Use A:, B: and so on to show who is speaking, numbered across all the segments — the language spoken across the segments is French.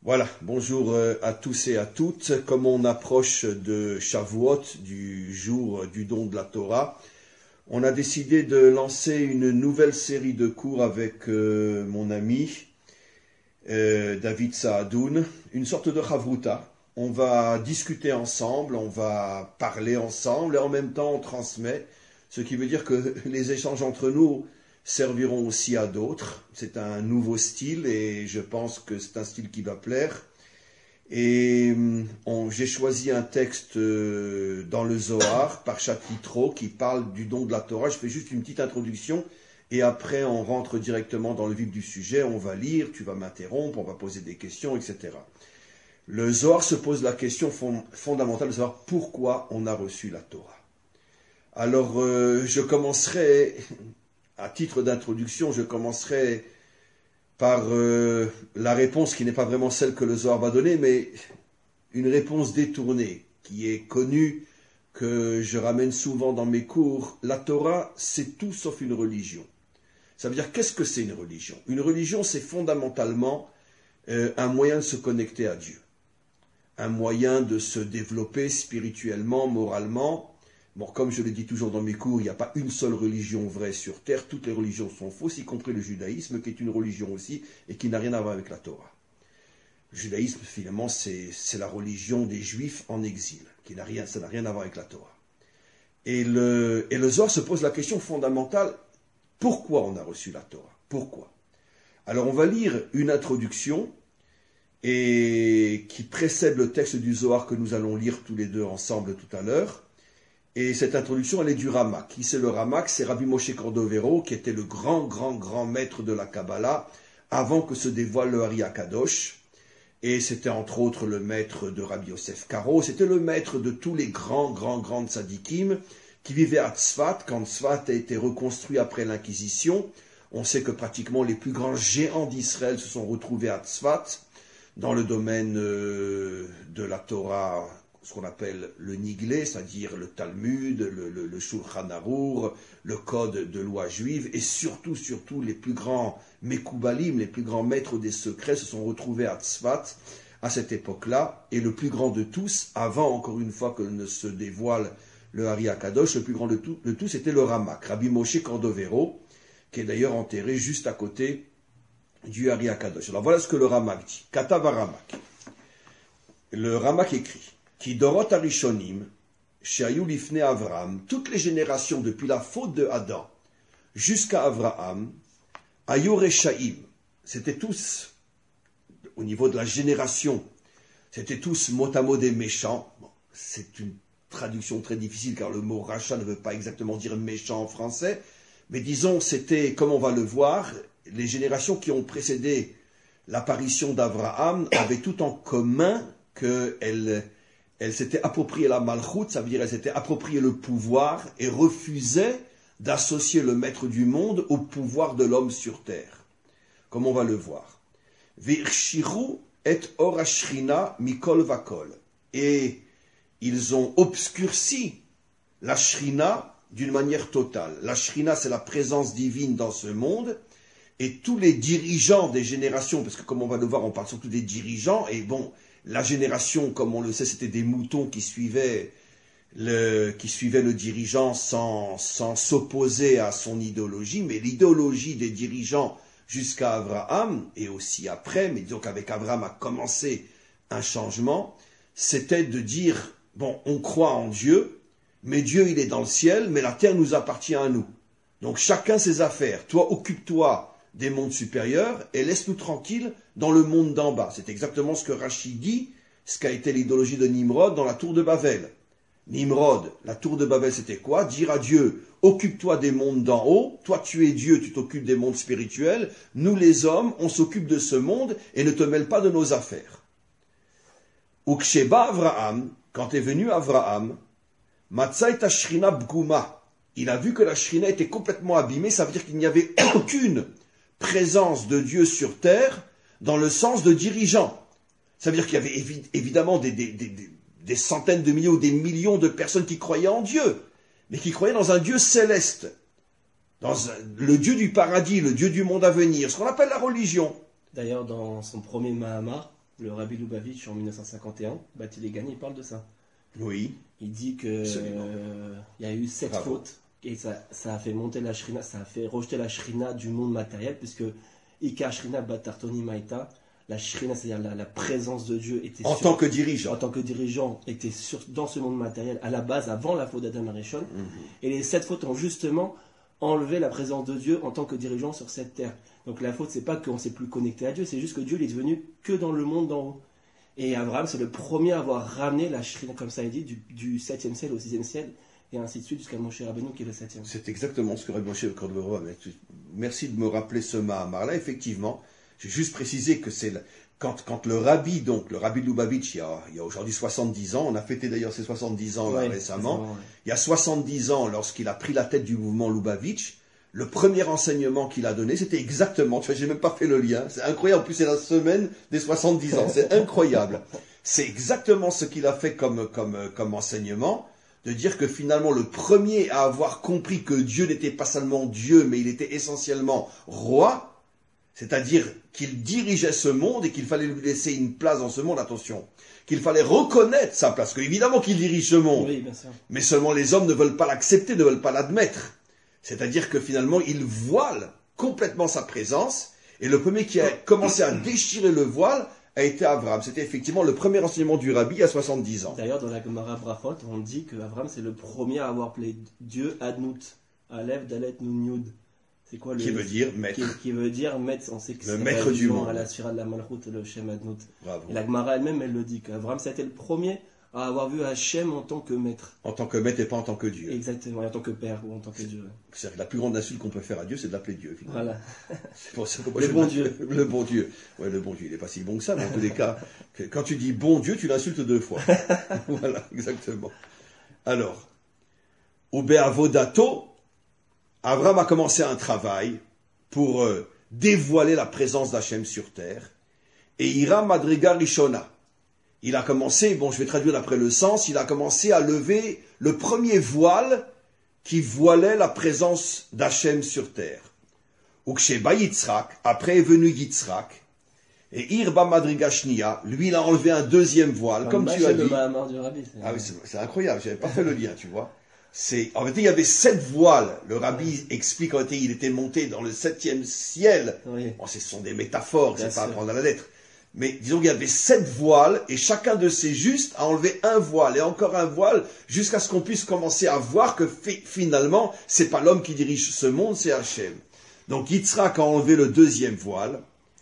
A: Voilà, bonjour à tous et à toutes. Comme on approche de Shavuot, du jour du don de la Torah, on a décidé de lancer une nouvelle série de cours avec mon ami David Saadoun, une sorte de chavruta. On va discuter ensemble, on va parler ensemble et en même temps on transmet, ce qui veut dire que les échanges entre nous serviront aussi à d'autres. C'est un nouveau style et je pense que c'est un style qui va plaire. Et j'ai choisi un texte dans le Zohar, par chapitre, qui parle du don de la Torah. Je fais juste une petite introduction et après on rentre directement dans le vif du sujet. On va lire, tu vas m'interrompre, on va poser des questions, etc. Le Zohar se pose la question fondamentale de savoir pourquoi on a reçu la Torah. Alors je commencerai... À titre d'introduction, je commencerai par la réponse qui n'est pas vraiment celle que le Zohar va donner, mais une réponse détournée, qui est connue, que je ramène souvent dans mes cours. La Torah, c'est tout sauf une religion. Ça veut dire, qu'est-ce que c'est une religion? Une religion, c'est fondamentalement un moyen de se connecter à Dieu, un moyen de se développer spirituellement, moralement. Bon, comme je le dis toujours dans mes cours, il n'y a pas une seule religion vraie sur Terre, toutes les religions sont fausses, y compris le judaïsme, qui est une religion aussi, et qui n'a rien à voir avec la Torah. Le judaïsme, finalement, c'est la religion des Juifs en exil, ça n'a rien à voir avec la Torah. Et le Zohar se pose la question fondamentale, pourquoi on a reçu la Torah? Pourquoi? Alors, on va lire une introduction, et qui précède le texte du Zohar que nous allons lire tous les deux ensemble tout à l'heure. Et cette introduction, elle est du Ramak. Qui c'est le Ramak? C'est Rabbi Moshe Cordovero, qui était le grand maître de la Kabbalah, avant que se dévoile le Ari HaKadosh. Et c'était entre autres le maître de Rabbi Yosef Karo. C'était le maître de tous les grands tzadikim qui vivaient à Tzfat, quand Tzfat a été reconstruit après l'Inquisition. On sait que pratiquement les plus grands géants d'Israël se sont retrouvés à Tzfat, dans le domaine de la Torah, ce qu'on appelle le Niglé, c'est-à-dire le Talmud, le Shulchan Arour, le code de loi juive, et surtout, les plus grands Mekoubalim, les plus grands maîtres des secrets se sont retrouvés à Tzfat à cette époque-là, et le plus grand de tous, avant encore une fois que ne se dévoile le Ari HaKadosh, le plus grand de tous, c'était le Ramak, Rabbi Moshe Cordovero, qui est d'ailleurs enterré juste à côté du Ari HaKadosh. Alors voilà ce que le Ramak dit. Katav Ramak. Le Ramak écrit: Ki dorot harishonim, shehayu lifnei Avraham, toutes les générations depuis la faute de Adam jusqu'à Avraham, hayu reshaim, c'était tous, au niveau de la génération, c'était tous mot à mot des méchants. Bon, c'est une traduction très difficile car le mot rachat ne veut pas exactement dire méchant en français, mais disons, c'était, comme on va le voir, les générations qui ont précédé l'apparition d'Avraham avaient tout en commun qu'elles s'étaient approprié la malchoute, ça veut dire qu'elles s'étaient approprié le pouvoir et refusaient d'associer le maître du monde au pouvoir de l'homme sur terre, comme on va le voir. V'irshiru et or hashrina mikol vakol. Et ils ont obscurci la shrina d'une manière totale. La shrina, c'est la présence divine dans ce monde, et tous les dirigeants des générations, parce que comme on va le voir, on parle surtout des dirigeants, et bon, la génération, comme on le sait, c'était des moutons qui suivaient le dirigeant sans s'opposer à son idéologie, mais l'idéologie des dirigeants jusqu'à Abraham, et aussi après, mais disons qu'avec Abraham a commencé un changement, c'était de dire, bon, on croit en Dieu, mais Dieu il est dans le ciel, mais la terre nous appartient à nous. Donc chacun ses affaires. Toi, occupe-toi des mondes supérieurs et laisse-nous tranquilles dans le monde d'en bas. C'est exactement ce que Rashi dit, ce qu'a été l'idéologie de Nimrod dans la tour de Babel. Nimrod, la tour de Babel, c'était quoi? Dire à Dieu, occupe-toi des mondes d'en haut, toi tu es Dieu, tu t'occupes des mondes spirituels, nous les hommes, on s'occupe de ce monde et ne te mêle pas de nos affaires. Uksheba Avraham, quand est venu Avraham, Matzaïta Shrina Bgouma, il a vu que la Shrina était complètement abîmée, ça veut dire qu'il n'y avait aucune présence de Dieu sur terre dans le sens de dirigeant. Ça veut dire qu'il y avait évidemment des centaines de milliers ou des millions de personnes qui croyaient en Dieu, mais qui croyaient dans un Dieu céleste, le Dieu du paradis, le Dieu du monde à venir, ce qu'on appelle la religion.
B: D'ailleurs, dans son premier Mahamar, le Rabbi Lubavitch en 1951, Bati Legani, il parle de ça.
A: Oui.
B: Il dit que il y a eu 7 fautes et ça a fait monter la shrina, ça a fait rejeter la shrina du monde matériel, puisque Ika Shrina Batartoni Maïta, la shrina, c'est-à-dire la présence de Dieu était
A: en tant que dirigeant
B: était dans ce monde matériel à la base, avant la faute d'Adam Arishon. Et les 7 fautes ont justement enlevé la présence de Dieu en tant que dirigeant sur cette terre. Donc la faute, c'est pas qu'on s'est plus connecté à Dieu, c'est juste que Dieu il est devenu que dans le monde d'en haut. Et Abraham, c'est le premier à avoir ramené la shrina, comme ça il dit, du 7e ciel au 6e ciel, et ainsi de suite jusqu'à Moshe Rabbeinu qui est le 7e.
A: C'est exactement ce que Rabbi Moshe Cordovero a dit. Merci de me rappeler ce Mahamar-là. Effectivement, j'ai juste précisé que c'est quand le Rabbi de Lubavitch, il y a aujourd'hui 70 ans, on a fêté d'ailleurs ses 70 ans là, récemment, il y a 70 ans, lorsqu'il a pris la tête du mouvement Lubavitch, le premier enseignement qu'il a donné, c'était exactement, tu vois, j'ai même pas fait le lien, c'est incroyable, en plus c'est la semaine des 70 ans, c'est incroyable. C'est exactement ce qu'il a fait comme enseignement, de dire que finalement le premier à avoir compris que Dieu n'était pas seulement Dieu, mais il était essentiellement roi, c'est-à-dire qu'il dirigeait ce monde et qu'il fallait lui laisser une place dans ce monde, attention, qu'il fallait reconnaître sa place, qu'évidemment qu'il dirige ce monde,
B: oui, bien sûr.
A: Mais seulement les hommes ne veulent pas l'accepter, ne veulent pas l'admettre. C'est-à-dire que finalement, il voile complètement sa présence, et le premier qui a commencé à déchirer le voile a été Abraham. C'était effectivement le premier enseignement du Rabbi à 70 ans.
B: D'ailleurs, dans la Gemara Brachot, on dit qu'Abraham, c'est le premier à avoir appelé Dieu Adnout, Aleph, Dalet, Nun, Yud. C'est quoi
A: qui veut dire maître.
B: Qui veut dire maître. On sait que
A: le
B: c'est
A: maître du monde.
B: À la Sphira de la Malchut, le Shem Adnout.
A: Bravo. Et
B: la Gemara elle-même, elle le dit, qu'Abraham, c'était le premier à avoir vu Hachem en tant que maître.
A: En tant que maître et pas en tant que Dieu.
B: Exactement, en tant que père ou en tant que Dieu.
A: C'est-à-dire que la plus grande insulte qu'on peut faire à Dieu, c'est de l'appeler Dieu. Finalement.
B: Voilà.
A: C'est pour ça que moi,
B: le bon Dieu.
A: Le bon Dieu. Ouais, le bon Dieu, il n'est pas si bon que ça, mais en tous les cas, quand tu dis bon Dieu, tu l'insultes 2 fois. Voilà, exactement. Alors, au Be'avodato, Abraham a commencé un travail pour dévoiler la présence d'Hachem sur terre. Et Ira Madriga Rishona. Il a commencé, bon je vais traduire d'après le sens, il a commencé à lever le premier voile qui voilait la présence d'Hachem sur terre. Uksheba Yitzhak, après est venu Yitzhak, et Irba Madriga Shnia, lui il a enlevé un deuxième voile, comme tu as dit. Ah oui, c'est incroyable, j'avais pas fait le lien, tu vois. En fait, il y avait 7 voiles. Le Rabbi explique qu'en fait, il était monté dans le 7e ciel.
B: Oui.
A: Bon, ce sont des métaphores, c'est pas à prendre à la lettre. Mais disons qu'il y avait 7 voiles, et chacun de ces justes a enlevé un voile, et encore un voile, jusqu'à ce qu'on puisse commencer à voir que finalement, c'est pas l'homme qui dirige ce monde, c'est Hachem. Donc Yitzhak a enlevé le 2e voile,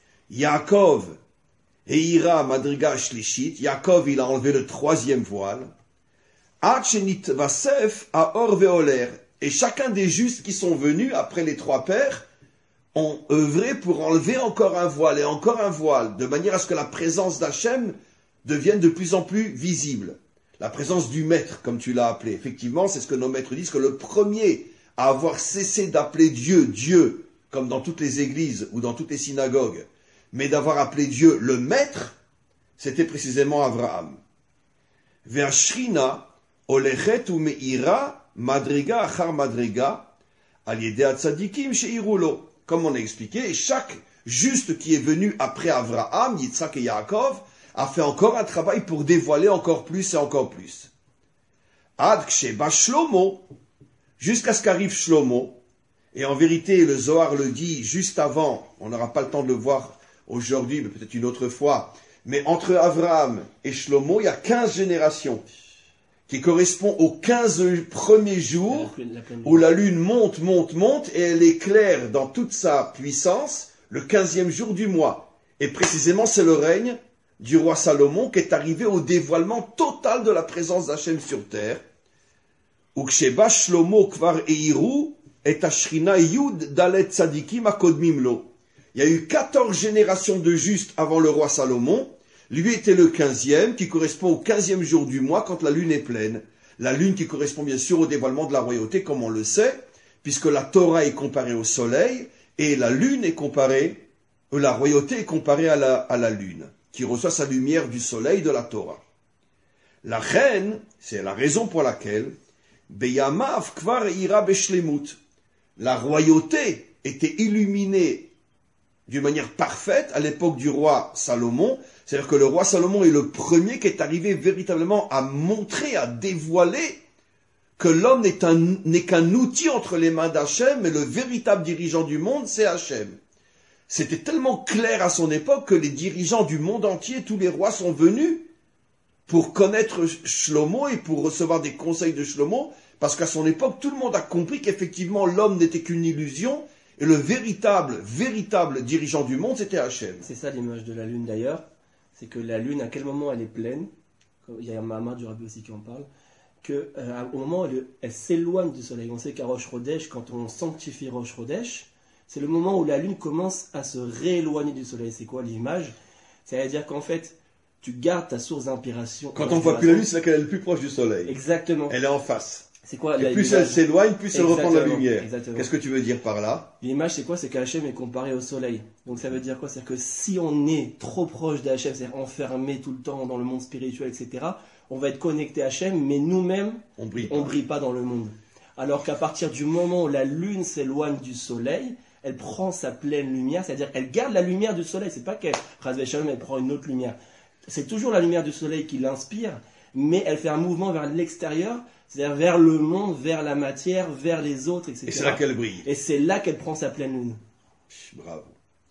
A: Yaakov et Ira Madriga Shlishit, Yaakov il a enlevé le 3e voile, Hachenit Vasef à Orveoler, et chacun des justes qui sont venus après les 3 pères, ont œuvré pour enlever encore un voile et encore un voile, de manière à ce que la présence d'Hachem devienne de plus en plus visible. La présence du maître, comme tu l'as appelé. Effectivement, c'est ce que nos maîtres disent, que le premier à avoir cessé d'appeler Dieu, Dieu, comme dans toutes les églises ou dans toutes les synagogues, mais d'avoir appelé Dieu le maître, c'était précisément Abraham. Ve'ashrina olechet umeira madriga achar madriga al yedei tzadikim sheirulo. Comme on a expliqué, chaque juste qui est venu après Abraham, Yitzhak et Yaakov, a fait encore un travail pour dévoiler encore plus et encore plus. Ad ksheba Shlomo, jusqu'à ce qu'arrive Shlomo, et en vérité, le Zohar le dit juste avant, on n'aura pas le temps de le voir aujourd'hui, mais peut-être une autre fois, mais entre Abraham et Shlomo, il y a 15 générations, qui correspond aux 15 premiers jours où la lune monte, et elle éclaire dans toute sa puissance le 15e jour du mois. Et précisément, c'est le règne du roi Salomon qui est arrivé au dévoilement total de la présence d'Hachem sur terre. Uksheba Shlomo kvar eiru et ashrina yud dalet tzadikim akodmim lo. Il y a eu 14 générations de justes avant le roi Salomon. Lui était le 15e, qui correspond au 15e jour du mois, quand la lune est pleine. La lune qui correspond bien sûr au dévoilement de la royauté, comme on le sait, puisque la Torah est comparée au soleil, et la lune est comparée, la royauté est comparée à la lune, qui reçoit sa lumière du soleil de la Torah. La reine, c'est la raison pour laquelle, Beyamav kvar ira beshlemut. La royauté était illuminée d'une manière parfaite à l'époque du roi Salomon, C'est-à-dire que le roi Salomon est le premier qui est arrivé véritablement à montrer, à dévoiler que l'homme n'est qu'un outil entre les mains d'Hachem, mais le véritable dirigeant du monde, c'est Hachem. C'était tellement clair à son époque que les dirigeants du monde entier, tous les rois sont venus pour connaître Shlomo et pour recevoir des conseils de Shlomo, parce qu'à son époque, tout le monde a compris qu'effectivement l'homme n'était qu'une illusion, et le véritable dirigeant du monde, c'était Hachem.
B: C'est ça l'image de la lune d'ailleurs, c'est que la lune, à quel moment elle est pleine, il y a un Mahamar du Rabbi aussi qui en parle, qu'au moment où elle s'éloigne du soleil. On sait qu'à Rosh Chodesh, quand on sanctifie Rosh Chodesh, c'est le moment où la lune commence à se rééloigner du soleil. C'est quoi l'image? C'est-à-dire qu'en fait, tu gardes ta source d'inspiration.
A: Quand on ne voit plus la lune, c'est là qu'elle est le plus proche du soleil.
B: Exactement.
A: Elle est en face.
B: C'est quoi
A: et plus elle s'éloigne, plus elle reprend la lumière.
B: Exactement.
A: Qu'est-ce que tu veux dire par là?
B: L'image, c'est quoi? C'est qu'Hachem est comparé au soleil. Donc ça veut dire quoi? C'est-à-dire que si on est trop proche d'Hachem, c'est-à-dire enfermé tout le temps dans le monde spirituel, etc., on va être connecté à Hachem, mais nous-mêmes, on brille pas dans le monde. Alors qu'à partir du moment où la lune s'éloigne du soleil, elle prend sa pleine lumière, c'est-à-dire qu'elle garde la lumière du soleil. C'est pas qu'elle prend une autre lumière. C'est toujours la lumière du soleil qui l'inspire, mais elle fait un mouvement vers l'extérieur, c'est-à-dire vers le monde, vers la matière, vers les autres, etc.
A: Et c'est là qu'elle brille.
B: Et c'est là qu'elle prend sa pleine lune.
A: Bravo.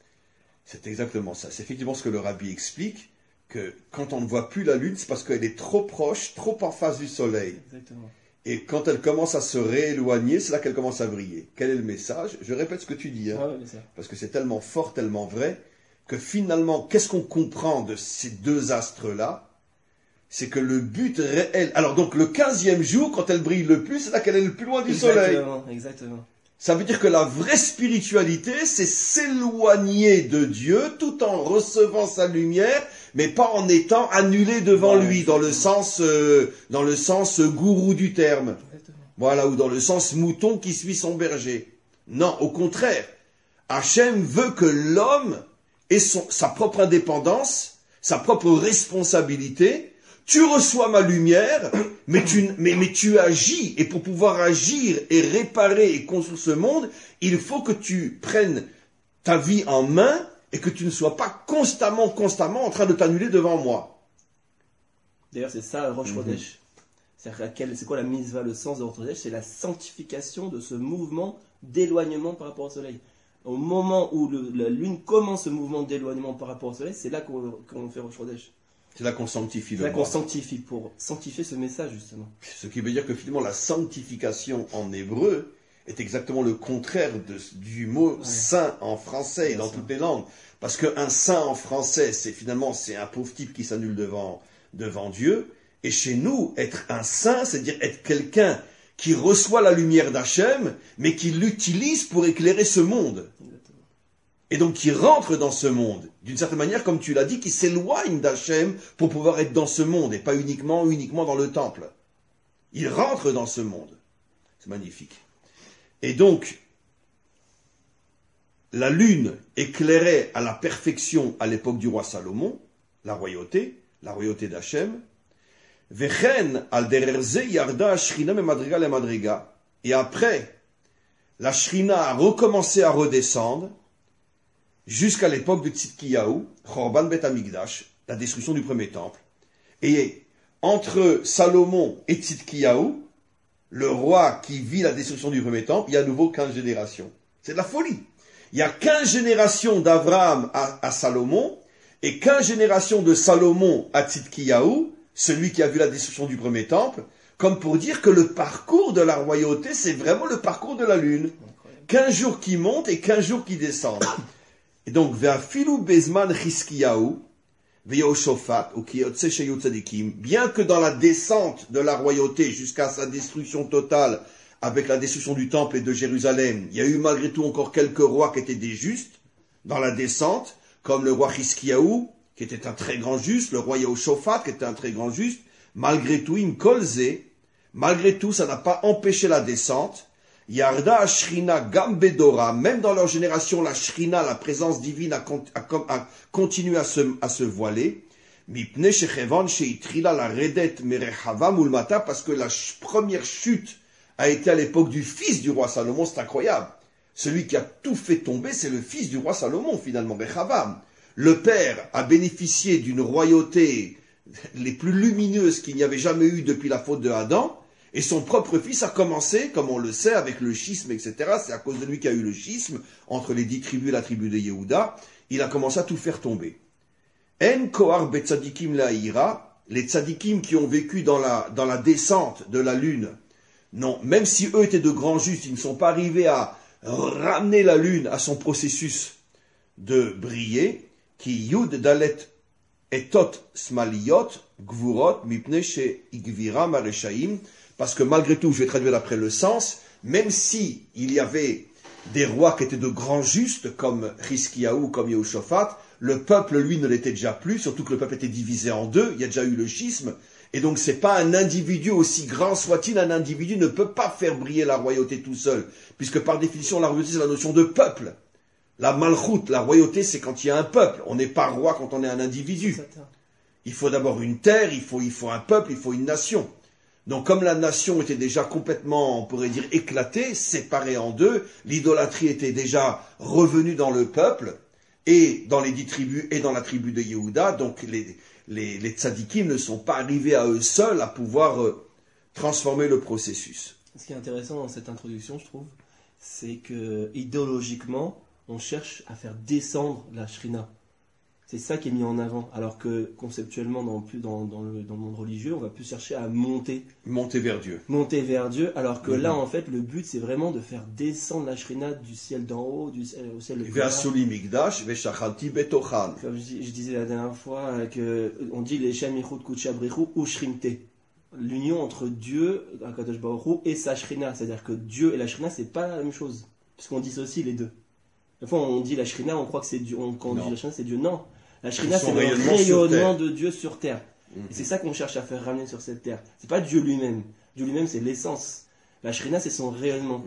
A: C'est exactement ça. C'est effectivement ce que le Rabbi explique, que quand on ne voit plus la lune, c'est parce qu'elle est trop proche, trop en face du soleil.
B: Exactement.
A: Et quand elle commence à se rééloigner, c'est là qu'elle commence à briller. Quel est le message? Je répète ce que tu dis, hein, parce que c'est tellement fort, tellement vrai, que finalement, qu'est-ce qu'on comprend de ces deux astres-là? C'est que le but réel... Alors donc le 15e jour, quand elle brille le plus, c'est là qu'elle est le plus loin du soleil.
B: Exactement.
A: Ça veut dire que la vraie spiritualité, c'est s'éloigner de Dieu tout en recevant sa lumière, mais pas en étant annulé devant lui, dans le sens gourou du terme.
B: Exactement.
A: Voilà, ou dans le sens mouton qui suit son berger. Non, au contraire. Hachem veut que l'homme ait sa propre indépendance, sa propre responsabilité. Tu reçois ma lumière, mais tu agis. Et pour pouvoir agir et réparer et construire ce monde, il faut que tu prennes ta vie en main et que tu ne sois pas constamment en train de t'annuler devant moi.
B: D'ailleurs, c'est ça, Rosh Chodesh. C'est quoi la mitzvah, le sens de Rosh Chodesh? C'est la sanctification de ce mouvement d'éloignement par rapport au soleil. Au moment où la lune commence ce mouvement d'éloignement par rapport au soleil, c'est là qu'on fait Rosh Chodesh.
A: C'est là qu'on sanctifie le
B: monde. C'est là qu'on
A: monde.
B: sanctifie, pour sanctifier ce message, justement.
A: Ce qui veut dire que finalement, la sanctification en hébreu est exactement le contraire du mot saint en français et dans toutes les langues. Parce qu'un saint en français, c'est un pauvre type qui s'annule devant Dieu. Et chez nous, être un saint, c'est-à-dire être quelqu'un qui reçoit la lumière d'Hachem, mais qui l'utilise pour éclairer ce monde. Et donc qui rentre dans ce monde, d'une certaine manière, comme tu l'as dit, qui s'éloigne d'Hachem pour pouvoir être dans ce monde, et pas uniquement dans le temple. Il rentre dans ce monde. C'est magnifique. Et donc, la lune éclairait à la perfection à l'époque du roi Salomon, la royauté d'Hachem. Vechen al dererze yarda shrina me madriga le madriga. Et après, la shrina a recommencé à redescendre, jusqu'à l'époque de Tzidkiyahu, Chorban Bet Hamikdash, la destruction du premier temple. Et entre Salomon et Tzidkiyahu, le roi qui vit la destruction du premier temple, il y a à nouveau 15 générations. C'est de la folie. Il y a 15 générations d'Abraham à Salomon, et 15 générations de Salomon à Tzidkiyahu, celui qui a vu la destruction du premier temple, comme pour dire que le parcours de la royauté, c'est vraiment le parcours de la lune. 15 jours qui montent et 15 jours qui descendent. Et donc, Ve'afilu bezman Chizkiyahu, Ve'yoshaphat, ou Kiyotse Sheyu Tzadikim, bien que dans la descente de la royauté jusqu'à sa destruction totale, avec la destruction du temple et de Jérusalem, il y a eu malgré tout encore quelques rois qui étaient des justes dans la descente, comme le roi Chizkiyahu, qui était un très grand juste, le roi Yehoshaphat, qui était un très grand juste. Malgré tout, malgré tout, ça n'a pas empêché la descente. Yarda Shrina Gambedora, même dans leur génération, la Shrina, la présence divine, a continué à se voiler. Mipne Shechevan Sheitrila la Redet Merechava Mulmata, parce que la première chute a été à l'époque du fils du roi Salomon, c'est incroyable. Celui qui a tout fait tomber, c'est le fils du roi Salomon, finalement, Rechavam. Le père a bénéficié d'une royauté les plus lumineuses qu'il n'y avait jamais eu depuis la faute de Adam, et son propre fils a commencé, comme on le sait, avec le schisme, etc. C'est à cause de lui qu'il y a eu le schisme entre les 10 tribus et la tribu de Yehuda. Il a commencé à tout faire tomber. En kohar betzadikim laïra, les tzadikim qui ont vécu dans la descente de la lune, non, même si eux étaient de grands justes, ils ne sont pas arrivés à ramener la lune à son processus de briller, qui yud dalet etot smaliot gvurot mipne she igvira mareshaim, parce que malgré tout, je vais traduire d'après le sens, même si il y avait des rois qui étaient de grands justes, comme Hiskiyahu, comme Yehoshaphat, le peuple, lui, ne l'était déjà plus, surtout que le peuple était divisé en deux, il y a déjà eu le schisme, et donc c'est pas un individu, aussi grand soit-il, un individu ne peut pas faire briller la royauté tout seul, puisque par définition, la royauté, c'est la notion de peuple. La malchoute, la royauté, c'est quand il y a un peuple, on n'est pas roi quand on est un individu. Il faut d'abord une terre, il faut un peuple, il faut une nation. Donc comme la nation était déjà complètement, on pourrait dire, éclatée, séparée en deux, l'idolâtrie était déjà revenue dans le peuple, et dans les 10 tribus, et dans la tribu de Yehuda, donc les tzadikim ne sont pas arrivés à eux seuls à pouvoir transformer le processus.
B: Ce qui est intéressant dans cette introduction, je trouve, c'est que idéologiquement, on cherche à faire descendre la Shrina. C'est ça qui est mis en avant, alors que conceptuellement, dans le monde religieux, on va plus chercher à monter.
A: Monter vers Dieu.
B: Monter vers Dieu, alors que là, en fait, le but, c'est vraiment de faire descendre la Shrina du ciel d'en haut, au ciel de
A: Ve'asuli migdash ve'shachalti betochan.
B: Comme je disais la dernière fois, on dit les Shem Yichud Kuchabrichu ou Shrimte. L'union entre Dieu, Akadosh Baruch Hu, et sa Shrina. C'est-à-dire que Dieu et la Shrina, c'est pas la même chose. Puisqu'on dissocie les deux. Des fois, on dit la Shrina, on croit que c'est Dieu. Quand on dit la Shrina, c'est Dieu. Non. La Shrina, c'est le rayonnement de Dieu sur terre. Et c'est ça qu'on cherche à faire ramener sur cette terre. C'est pas Dieu lui-même. Dieu lui-même, c'est l'essence. La Shrina, c'est son rayonnement.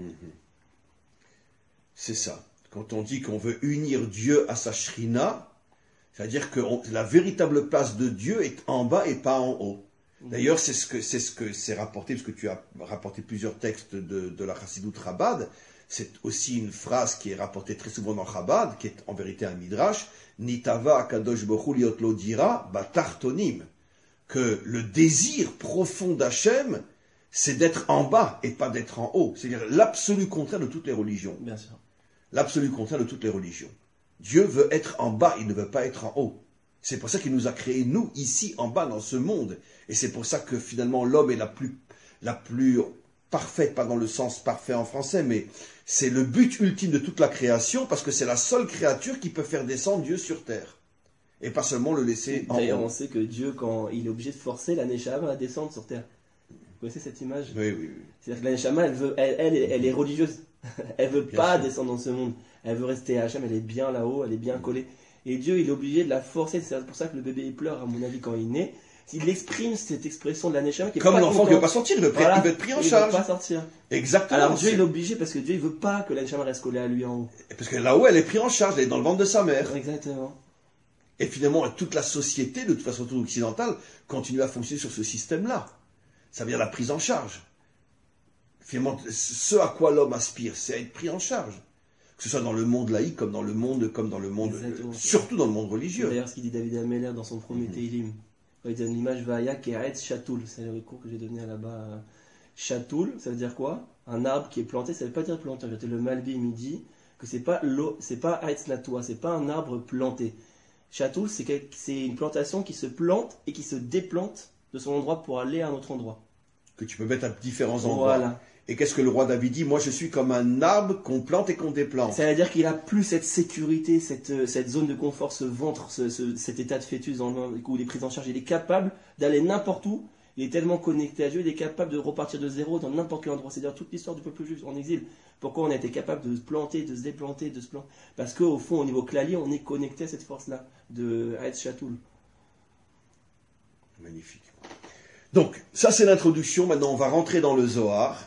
A: C'est ça. Quand on dit qu'on veut unir Dieu à sa Shrina, c'est-à-dire que la véritable place de Dieu est en bas et pas en haut. D'ailleurs, c'est ce que c'est rapporté, parce que tu as rapporté plusieurs textes de la Chassidut Chabad. C'est aussi une phrase qui est rapportée très souvent dans Chabad, qui est en vérité un midrash, Nitava akadosh bochu liot lo dira batartonim, que le désir profond d'Hachem, c'est d'être en bas et pas d'être en haut. C'est-à-dire l'absolu contraire de toutes les religions.
B: Bien sûr.
A: L'absolu contraire de toutes les religions. Dieu veut être en bas, il ne veut pas être en haut. C'est pour ça qu'il nous a créés, nous, ici, en bas, dans ce monde. Et c'est pour ça que finalement l'homme est la plus parfaite, pas dans le sens parfait en français, mais c'est le but ultime de toute la création, parce que c'est la seule créature qui peut faire descendre Dieu sur terre. Et pas seulement le laisser en haut.
B: D'ailleurs, on sait que Dieu, quand il est obligé de forcer la Neshama à descendre sur terre. Vous connaissez cette image?
A: Oui.
B: C'est-à-dire que la Neshama, elle est religieuse. Elle veut pas descendre dans ce monde. Elle veut rester à Hachem, elle est bien là-haut, elle est bien collée. Et Dieu, il est obligé de la forcer. C'est pour ça que le bébé il pleure, à mon avis, quand il naît. Il exprime cette expression de la Neshama qui est
A: comme
B: pas
A: l'enfant qui ne veut pas sortir, il veut être pris en charge.
B: Il ne veut pas sortir.
A: Exactement.
B: Alors Dieu, il est obligé parce que Dieu, il veut pas que la Neshama reste collée à lui en haut.
A: Parce que là-haut, elle est prise en charge, elle est dans le ventre de sa mère.
B: Exactement.
A: Et finalement, toute la société, de toute façon toute occidentale, continue à fonctionner sur ce système-là. Ça veut dire la prise en charge. Finalement, ce à quoi l'homme aspire, c'est à être pris en charge. Que ce soit dans le monde laïque, comme dans le monde, surtout dans le monde religieux.
B: D'ailleurs, ce qu'il dit David Ameller dans son premier Teilim, il donne l'image Vaya Keretz Chatoul. C'est le cours que j'ai donné là-bas. Chatoul, ça veut dire quoi? Un arbre qui est planté, ça ne veut pas dire planté. Le Malbi me dit que c'est pas Aretz Natoua, c'est pas un arbre planté. Chatoul, c'est une plantation qui se plante et qui se déplante de son endroit pour aller à un autre endroit.
A: Que tu peux mettre à différents endroits.
B: Voilà.
A: Et qu'est-ce que le roi David dit? Moi, je suis comme un arbre qu'on plante et qu'on déplante.
B: Ça veut dire qu'il a plus cette sécurité, cette zone de confort, ce ventre, cet état de fœtus où il est pris en charge. Il est capable d'aller n'importe où. Il est tellement connecté à Dieu, il est capable de repartir de zéro dans n'importe quel endroit. C'est-à-dire toute l'histoire du peuple juif en exil. Pourquoi on a été capable de se planter, de se déplanter, de se planter? Parce qu'au fond, au niveau clalier, on est connecté à cette force-là, de Haetz Chatoul.
A: Magnifique. Donc, ça c'est l'introduction. Maintenant, on va rentrer dans le Zohar.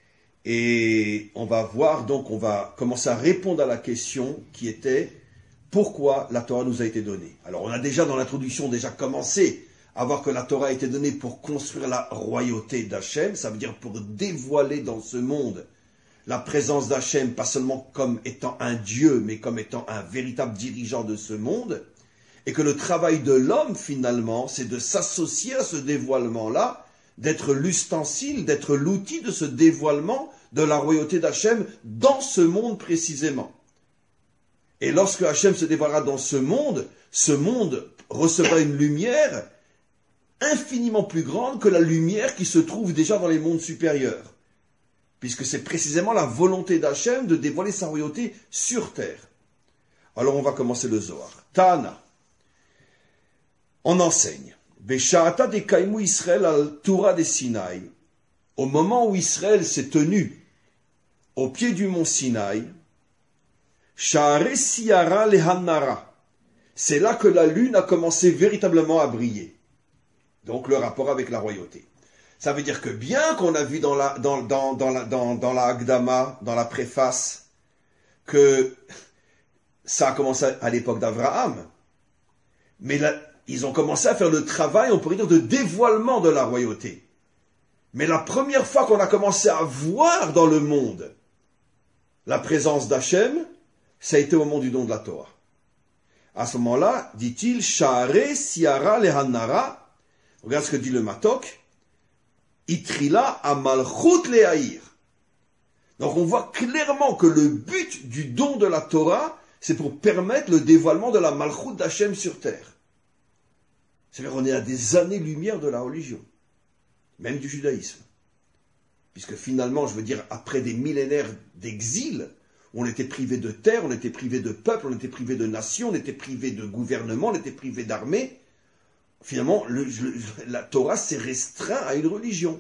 A: Et on va voir, donc on va commencer à répondre à la question qui était pourquoi la Torah nous a été donnée. Alors on a déjà dans l'introduction commencé à voir que la Torah a été donnée pour construire la royauté d'Hachem, ça veut dire pour dévoiler dans ce monde la présence d'Hachem, pas seulement comme étant un Dieu, mais comme étant un véritable dirigeant de ce monde. Et que le travail de l'homme, finalement, c'est de s'associer à ce dévoilement-là, d'être l'ustensile, d'être l'outil de ce dévoilement de la royauté d'Hachem dans ce monde précisément. Et lorsque Hachem se dévoilera dans ce monde recevra une lumière infiniment plus grande que la lumière qui se trouve déjà dans les mondes supérieurs. Puisque c'est précisément la volonté d'Hachem de dévoiler sa royauté sur terre. Alors on va commencer le Zohar. Tana. On enseigne. Besha'ata dekaimu Israël al Torah de Sinaï. Au moment où Israël s'est tenu au pied du mont Sinaï, Sha'are Siyara lehanara. C'est là que la lune a commencé véritablement à briller. Donc le rapport avec la royauté. Ça veut dire que bien qu'on a vu dans la Hakdama, dans la préface, que ça a commencé à l'époque d'Abraham, mais là, ils ont commencé à faire le travail, on pourrait dire, de dévoilement de la royauté. Mais la première fois qu'on a commencé à voir dans le monde la présence d'Hachem, ça a été au moment du don de la Torah. À ce moment-là, dit-il, Sha'are Siyara lehanara, regarde ce que dit le Matok, Itrila amalchut lehaïr. Donc on voit clairement que le but du don de la Torah, c'est pour permettre le dévoilement de la malchut d'Hachem sur terre. C'est-à-dire qu'on est à des années-lumière de la religion, même du judaïsme. Puisque finalement, je veux dire, après des millénaires d'exil, on était privé de terre, on était privé de peuple, on était privé de nation, on était privé de gouvernement, on était privé d'armée. Finalement, la Torah s'est restreinte à une religion.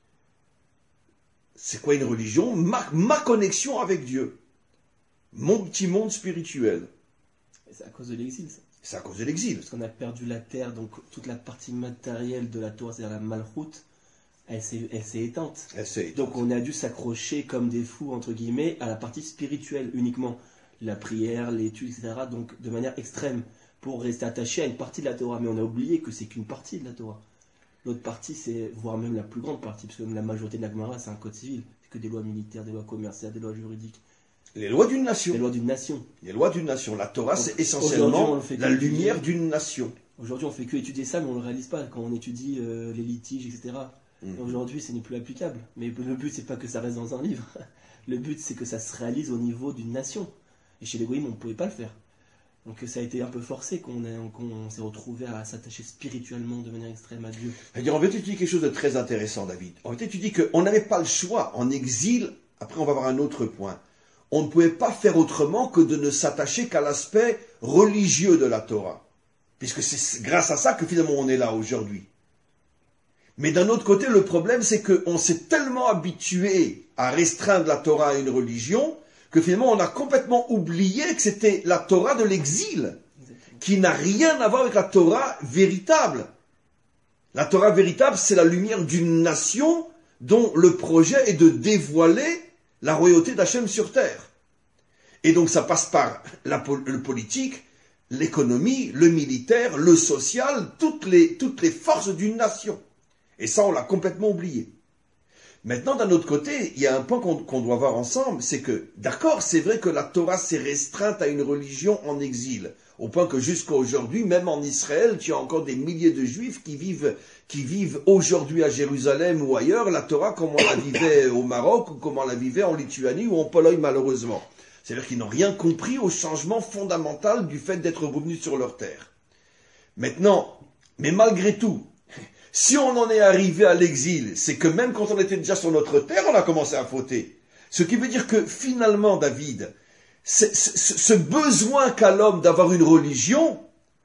A: C'est quoi une religion? Ma connexion avec Dieu. Mon petit monde spirituel.
B: C'est à cause de l'exil, ça.
A: C'est à cause de l'exil.
B: Parce qu'on a perdu la terre, donc toute la partie matérielle de la Torah, c'est-à-dire la malchoute, elle s'est éteinte. Donc on a dû s'accrocher comme des fous, entre guillemets, à la partie spirituelle uniquement. La prière, l'étude, etc. Donc de manière extrême, pour rester attaché à une partie de la Torah. Mais on a oublié que c'est qu'une partie de la Torah. L'autre partie, c'est, voire même la plus grande partie, parce que la majorité de la Gemara, c'est un code civil. C'est que des lois militaires, des lois commerciales, des lois juridiques.
A: Les lois d'une nation.
B: Les lois d'une nation.
A: Les lois d'une nation. La Torah, c'est essentiellement la lumière d'une nation.
B: Aujourd'hui, on fait que étudier ça, mais on ne le réalise pas quand on étudie les litiges, etc. Aujourd'hui, ce n'est plus applicable. Mais le but, c'est pas que ça reste dans un livre. Le but, c'est que ça se réalise au niveau d'une nation. Et chez les Goïms, on ne pouvait pas le faire. Donc ça a été un peu forcé qu'on s'est retrouvé à s'attacher spirituellement de manière extrême à Dieu.
A: C'est-à-dire, en fait, tu dis quelque chose de très intéressant, David. En fait, tu dis qu'on n'avait pas le choix. En exil, après on va voir un autre point. On ne pouvait pas faire autrement que de ne s'attacher qu'à l'aspect religieux de la Torah. Puisque c'est grâce à ça que finalement on est là aujourd'hui. Mais d'un autre côté, le problème, c'est qu'on s'est tellement habitué à restreindre la Torah à une religion que finalement on a complètement oublié que c'était la Torah de l'exil, qui n'a rien à voir avec la Torah véritable. La Torah véritable, c'est la lumière d'une nation dont le projet est de dévoiler la royauté d'Hachem sur terre. Et donc ça passe par le politique, l'économie, le militaire, le social, toutes les forces d'une nation. Et ça, on l'a complètement oublié. Maintenant, d'un autre côté, il y a un point qu'on doit voir ensemble, c'est que, d'accord, c'est vrai que la Torah s'est restreinte à une religion en exil, au point que jusqu'à aujourd'hui, même en Israël, tu as encore des milliers de Juifs qui vivent aujourd'hui à Jérusalem ou ailleurs, la Torah comme on la vivait au Maroc, ou comme on la vivait en Lituanie ou en Pologne, malheureusement. C'est-à-dire qu'ils n'ont rien compris au changement fondamental du fait d'être revenus sur leur terre. Maintenant, mais malgré tout, si on en est arrivé à l'exil, c'est que même quand on était déjà sur notre terre, on a commencé à fauter. Ce qui veut dire que finalement, David, ce besoin qu'a l'homme d'avoir une religion,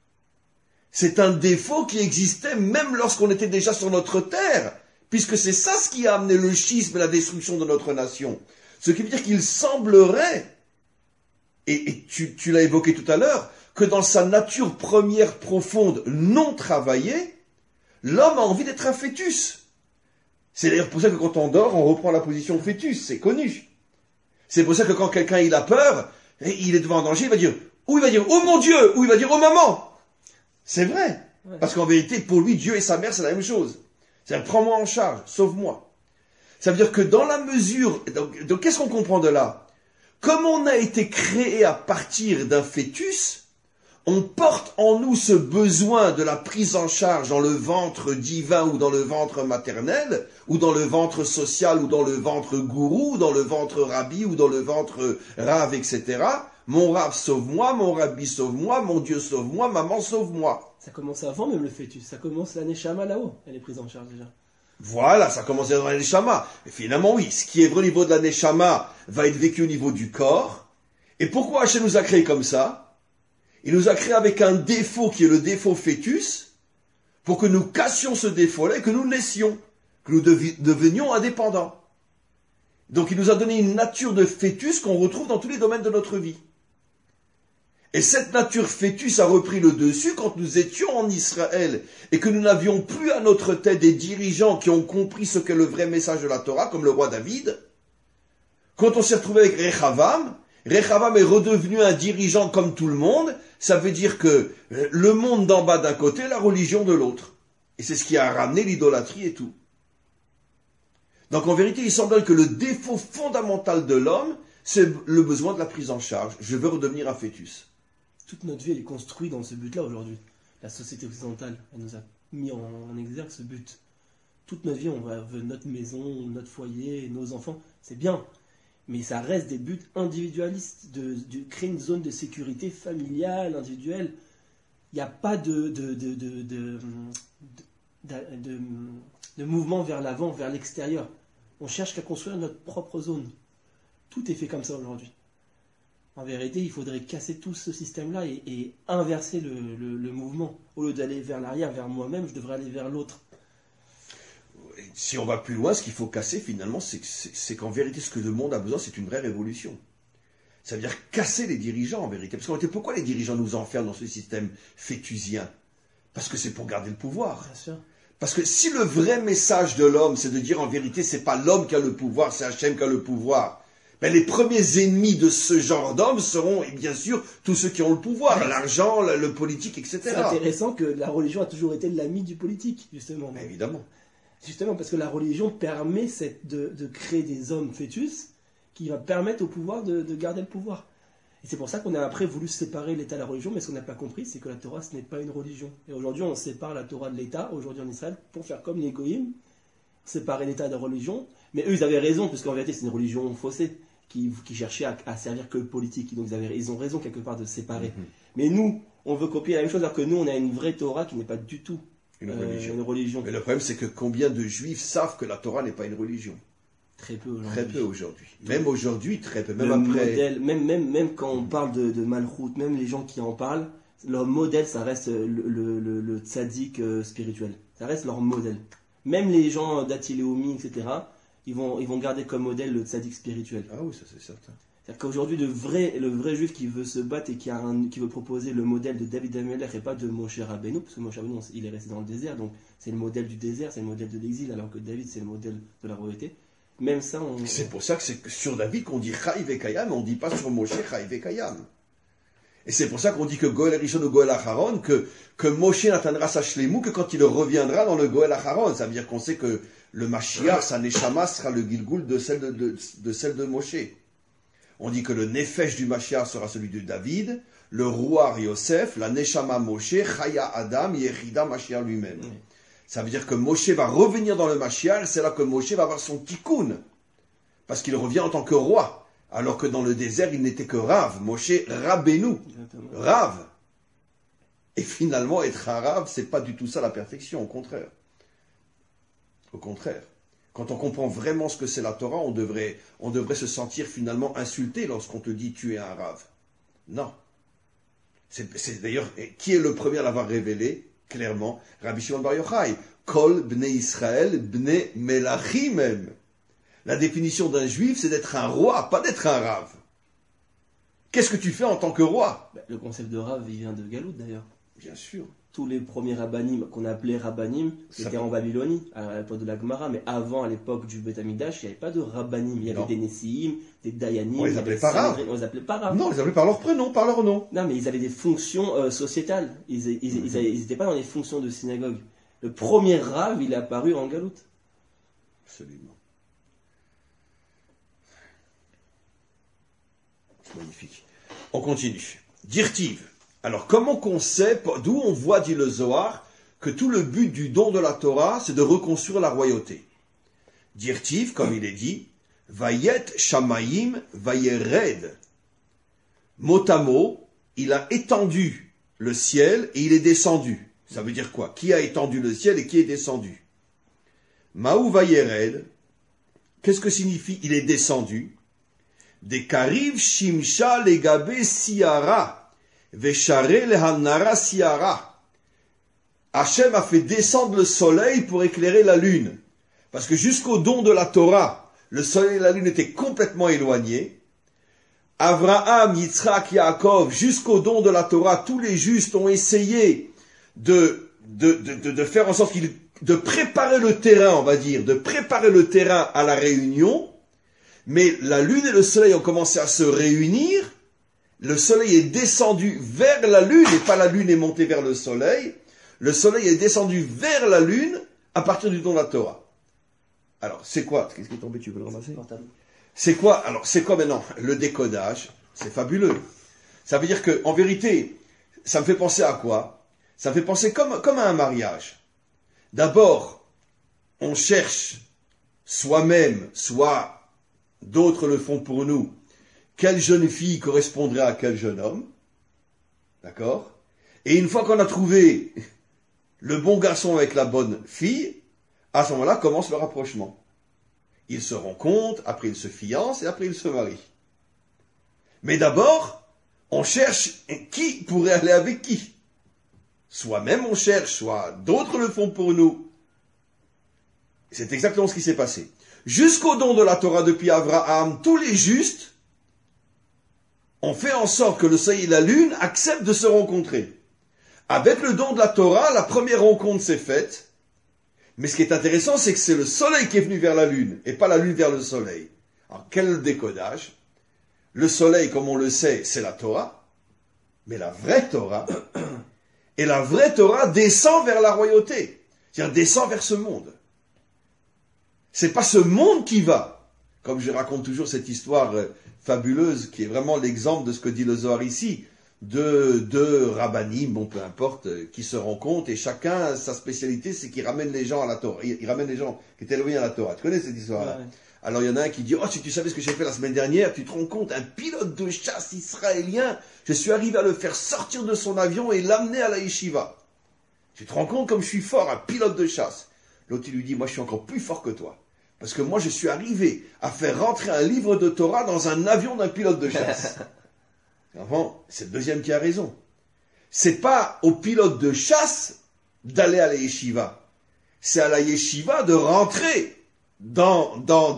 A: c'est un défaut qui existait même lorsqu'on était déjà sur notre terre, puisque c'est ça ce qui a amené le schisme et la destruction de notre nation. Ce qui veut dire qu'il semblerait, et tu l'as évoqué tout à l'heure, que dans sa nature première profonde non travaillée, l'homme a envie d'être un fœtus. C'est d'ailleurs pour ça que quand on dort, on reprend la position fœtus, c'est connu. C'est pour ça que quand quelqu'un il a peur, il est devant un danger, il va dire « Oh mon Dieu !» ou il va dire « Oh maman !» C'est vrai. Ouais. Parce qu'en vérité, pour lui, Dieu et sa mère, c'est la même chose. C'est-à-dire, prends-moi en charge, sauve-moi. Ça veut dire que dans la mesure... Donc qu'est-ce qu'on comprend de là? Comme on a été créé à partir d'un fœtus, on porte en nous ce besoin de la prise en charge dans le ventre divin ou dans le ventre maternel, ou dans le ventre social, ou dans le ventre gourou, ou dans le ventre rabbi, ou dans le ventre rave, etc. Mon rave sauve-moi, mon rabbi sauve-moi, mon Dieu sauve-moi, maman sauve-moi.
B: Ça commence avant même le fœtus, ça commence la neshama là-haut, elle est prise en charge déjà.
A: Voilà, ça commence dans la neshama. Et finalement, oui, ce qui est vrai au niveau de la neshama va être vécu au niveau du corps. Et pourquoi Hachem nous a créés comme ça? Il nous a créés avec un défaut qui est le défaut fœtus, pour que nous cassions ce défaut-là et que nous naissions, que nous devenions indépendants. Donc il nous a donné une nature de fœtus qu'on retrouve dans tous les domaines de notre vie. Et cette nature fœtus a repris le dessus quand nous étions en Israël et que nous n'avions plus à notre tête des dirigeants qui ont compris ce qu'est le vrai message de la Torah, comme le roi David. Quand on s'est retrouvé avec Rechavam est redevenu un dirigeant comme tout le monde. Ça veut dire que le monde d'en bas d'un côté, la religion de l'autre. Et c'est ce qui a ramené l'idolâtrie et tout. Donc en vérité, il semble que le défaut fondamental de l'homme, c'est le besoin de la prise en charge. Je veux redevenir un fœtus.
B: Toute notre vie, elle est construite dans ce but-là aujourd'hui. La société occidentale, elle nous a mis en exergue ce but. Toute notre vie, on veut notre maison, notre foyer, nos enfants. C'est bien. Mais ça reste des buts individualistes, de créer une zone de sécurité familiale, individuelle. Il n'y a pas de mouvement vers l'avant, vers l'extérieur. On cherche qu'à construire notre propre zone. Tout est fait comme ça aujourd'hui. En vérité, il faudrait casser tout ce système-là et inverser le mouvement. Au lieu d'aller vers l'arrière, vers moi-même, je devrais aller vers l'autre.
A: Si on va plus loin, ce qu'il faut casser finalement, c'est qu'en vérité, ce que le monde a besoin, c'est une vraie révolution. Ça veut dire casser les dirigeants en vérité. Parce qu'en vérité, pourquoi les dirigeants nous enferment dans ce système fœtusien? Parce que c'est pour garder le pouvoir.
B: Bien sûr.
A: Parce que si le vrai message de l'homme, c'est de dire en vérité, c'est pas l'homme qui a le pouvoir, c'est Hachem qui a le pouvoir, ben les premiers ennemis de ce genre d'hommes seront, et bien sûr, tous ceux qui ont le pouvoir, l'argent, le politique, etc.
B: C'est intéressant que la religion a toujours été l'ami du politique, justement.
A: Ben évidemment.
B: Justement, parce que la religion permet de créer des hommes fœtus qui va permettre au pouvoir de garder le pouvoir. Et c'est pour ça qu'on a après voulu séparer l'État et la religion, mais ce qu'on n'a pas compris, c'est que la Torah, ce n'est pas une religion. Et aujourd'hui, on sépare la Torah de l'État, aujourd'hui en Israël, pour faire comme les Goïms, séparer l'État de la religion. Mais eux, ils avaient raison, parce qu'en vérité, c'est une religion faussée, qui cherchait à servir que le politique. Donc ils ont raison quelque part de séparer. Mm-hmm. Mais nous, on veut copier la même chose, alors que nous, on a une vraie Torah qui n'est pas du tout une religion.
A: Mais le problème, c'est que combien de juifs savent que la Torah n'est pas une religion?
B: Très peu aujourd'hui.
A: Très peu aujourd'hui. Même aujourd'hui, très peu. Même après.
B: Modèle, même quand on parle de Malchut, même les gens qui en parlent, leur modèle, ça reste le tzaddik spirituel. Ça reste leur modèle. Même les gens d'Atiléomi, etc., ils vont garder comme modèle le tzaddik spirituel.
A: Ah oui, ça c'est certain.
B: C'est-à-dire qu'aujourd'hui, le vrai juif qui veut se battre et qui veut proposer le modèle de David Amelech et pas de Moshe Rabbeinu, parce que Moshe Rabbeinu, il est resté dans le désert, donc c'est le modèle du désert, c'est le modèle de l'exil, alors que David, c'est le modèle de la royauté. Même ça,
A: c'est pour ça que c'est sur David qu'on dit Chaïv et Kayam, on ne dit pas sur Moshe Chaïv et Kayam. Et c'est pour ça qu'on dit que Goël Rishon ou Goël Acharon, que Moshe n'atteindra sa shlemou que quand il reviendra dans le Goël Acharon. Ça veut dire qu'on sait que le Mashiach, sa Neshama, sera le Gilgul de celle de Moshe. On dit que le Nefesh du Mashiach sera celui de David, le Ruach Yosef, la Neshama Moshe, Chaya Adam, Yechida Mashiach lui-même. Ça veut dire que Moshe va revenir dans le Mashiach, c'est là que Moshe va avoir son tikkun. Parce qu'il revient en tant que roi. Alors que dans le désert, il n'était que Rav. Moshe Rabbeinu. Rav. Et finalement, être un Rav, c'est pas du tout ça la perfection, au contraire. Au contraire. Quand on comprend vraiment ce que c'est la Torah, on devrait se sentir finalement insulté lorsqu'on te dit tu es un Rav. Non. C'est d'ailleurs, qui est le premier à l'avoir révélé? Clairement, Rabbi Shimon Bar Yochai, Kol Bnei Israël Bnei Melachim même. La définition d'un juif, c'est d'être un roi, pas d'être un rave. Qu'est-ce que tu fais en tant que roi?
B: Le concept de rave, il vient de Galout d'ailleurs.
A: Bien sûr.
B: Tous les premiers rabbanim qu'on appelait rabbanim, c'était en Babylonie, à l'époque de la Gemara, mais avant, à l'époque du Beth Amikdash, il n'y avait pas de rabbanim. Il y avait des Nessiim, des Dayanim.
A: On les appelait pas raves.
B: On les appelait pas raves.
A: Non, on les appelait par leur prénom, par leur nom.
B: Non, mais ils avaient des fonctions sociétales. Ils n'étaient pas dans les fonctions de synagogue. Le premier rave, il est apparu en Galout.
A: Absolument. C'est magnifique. On continue. Dirtiv. Alors, comment qu'on sait, d'où on voit, dit le Zohar, que tout le but du don de la Torah, c'est de reconstruire la royauté. Dirtiv, comme il est dit, Vayet Shamayim Vayered. Mot à mot, il a étendu le ciel et il est descendu. Ça veut dire quoi? Qui a étendu le ciel et qui est descendu? Maou Vayered, qu'est-ce que signifie il est descendu? Des Kariv Shimsha Legabe Siara, Veshare Lehanara Siara. Hachem a fait descendre le soleil pour éclairer la lune. Parce que jusqu'au don de la Torah, le soleil et la lune étaient complètement éloignés. Abraham, Yitzhak, Yaakov, jusqu'au don de la Torah, tous les justes ont essayé de faire en sorte de préparer le terrain, on va dire, de préparer le terrain à la réunion. Mais la lune et le soleil ont commencé à se réunir. Le soleil est descendu vers la lune et pas la lune est montée vers le soleil. Le soleil est descendu vers la lune à partir du don de la Torah. Alors, c'est quoi? Qu'est-ce qui est tombé? Tu veux le ramasser? C'est quoi? Alors, c'est quoi maintenant? Le décodage, c'est fabuleux. Ça veut dire que, en vérité, ça me fait penser à quoi? Ça me fait penser comme à un mariage. D'abord, on cherche soi-même, soit d'autres le font pour nous, quelle jeune fille correspondrait à quel jeune homme. D'accord? Et une fois qu'on a trouvé le bon garçon avec la bonne fille, à ce moment-là commence le rapprochement. Ils se rencontrent, après ils se fiancent et après ils se marient. Mais d'abord, on cherche qui pourrait aller avec qui. Soi-même on cherche, soit d'autres le font pour nous. C'est exactement ce qui s'est passé. Jusqu'au don de la Torah depuis Abraham, tous les justes ont fait en sorte que le soleil et la lune acceptent de se rencontrer. Avec le don de la Torah, la première rencontre s'est faite. Mais ce qui est intéressant, c'est que c'est le soleil qui est venu vers la lune, et pas la lune vers le soleil. Alors, quel décodage? Le soleil, comme on le sait, c'est la Torah, mais la vraie Torah, et la vraie Torah descend vers la royauté, c'est-à-dire descend vers ce monde. C'est pas ce monde qui va, comme je raconte toujours cette histoire fabuleuse, qui est vraiment l'exemple de ce que dit le Zohar ici, de rabbanim, bon peu importe, qui se rencontrent et chacun, sa spécialité, c'est qu'il ramène les gens à la Torah. Il ramène les gens qui étaient éloignés à la Torah. Tu connais cette histoire-là? Ouais. Alors il y en a un qui dit, oh si tu savais ce que j'ai fait la semaine dernière, tu te rends compte, un pilote de chasse israélien, je suis arrivé à le faire sortir de son avion et l'amener à la yeshiva. Tu te rends compte comme je suis fort, un pilote de chasse. L'autre il lui dit, moi je suis encore plus fort que toi. Parce que moi je suis arrivé à faire rentrer un livre de Torah dans un avion d'un pilote de chasse. Enfin, c'est le deuxième qui a raison. C'est pas au pilote de chasse d'aller à la yeshiva. C'est à la yeshiva de rentrer dans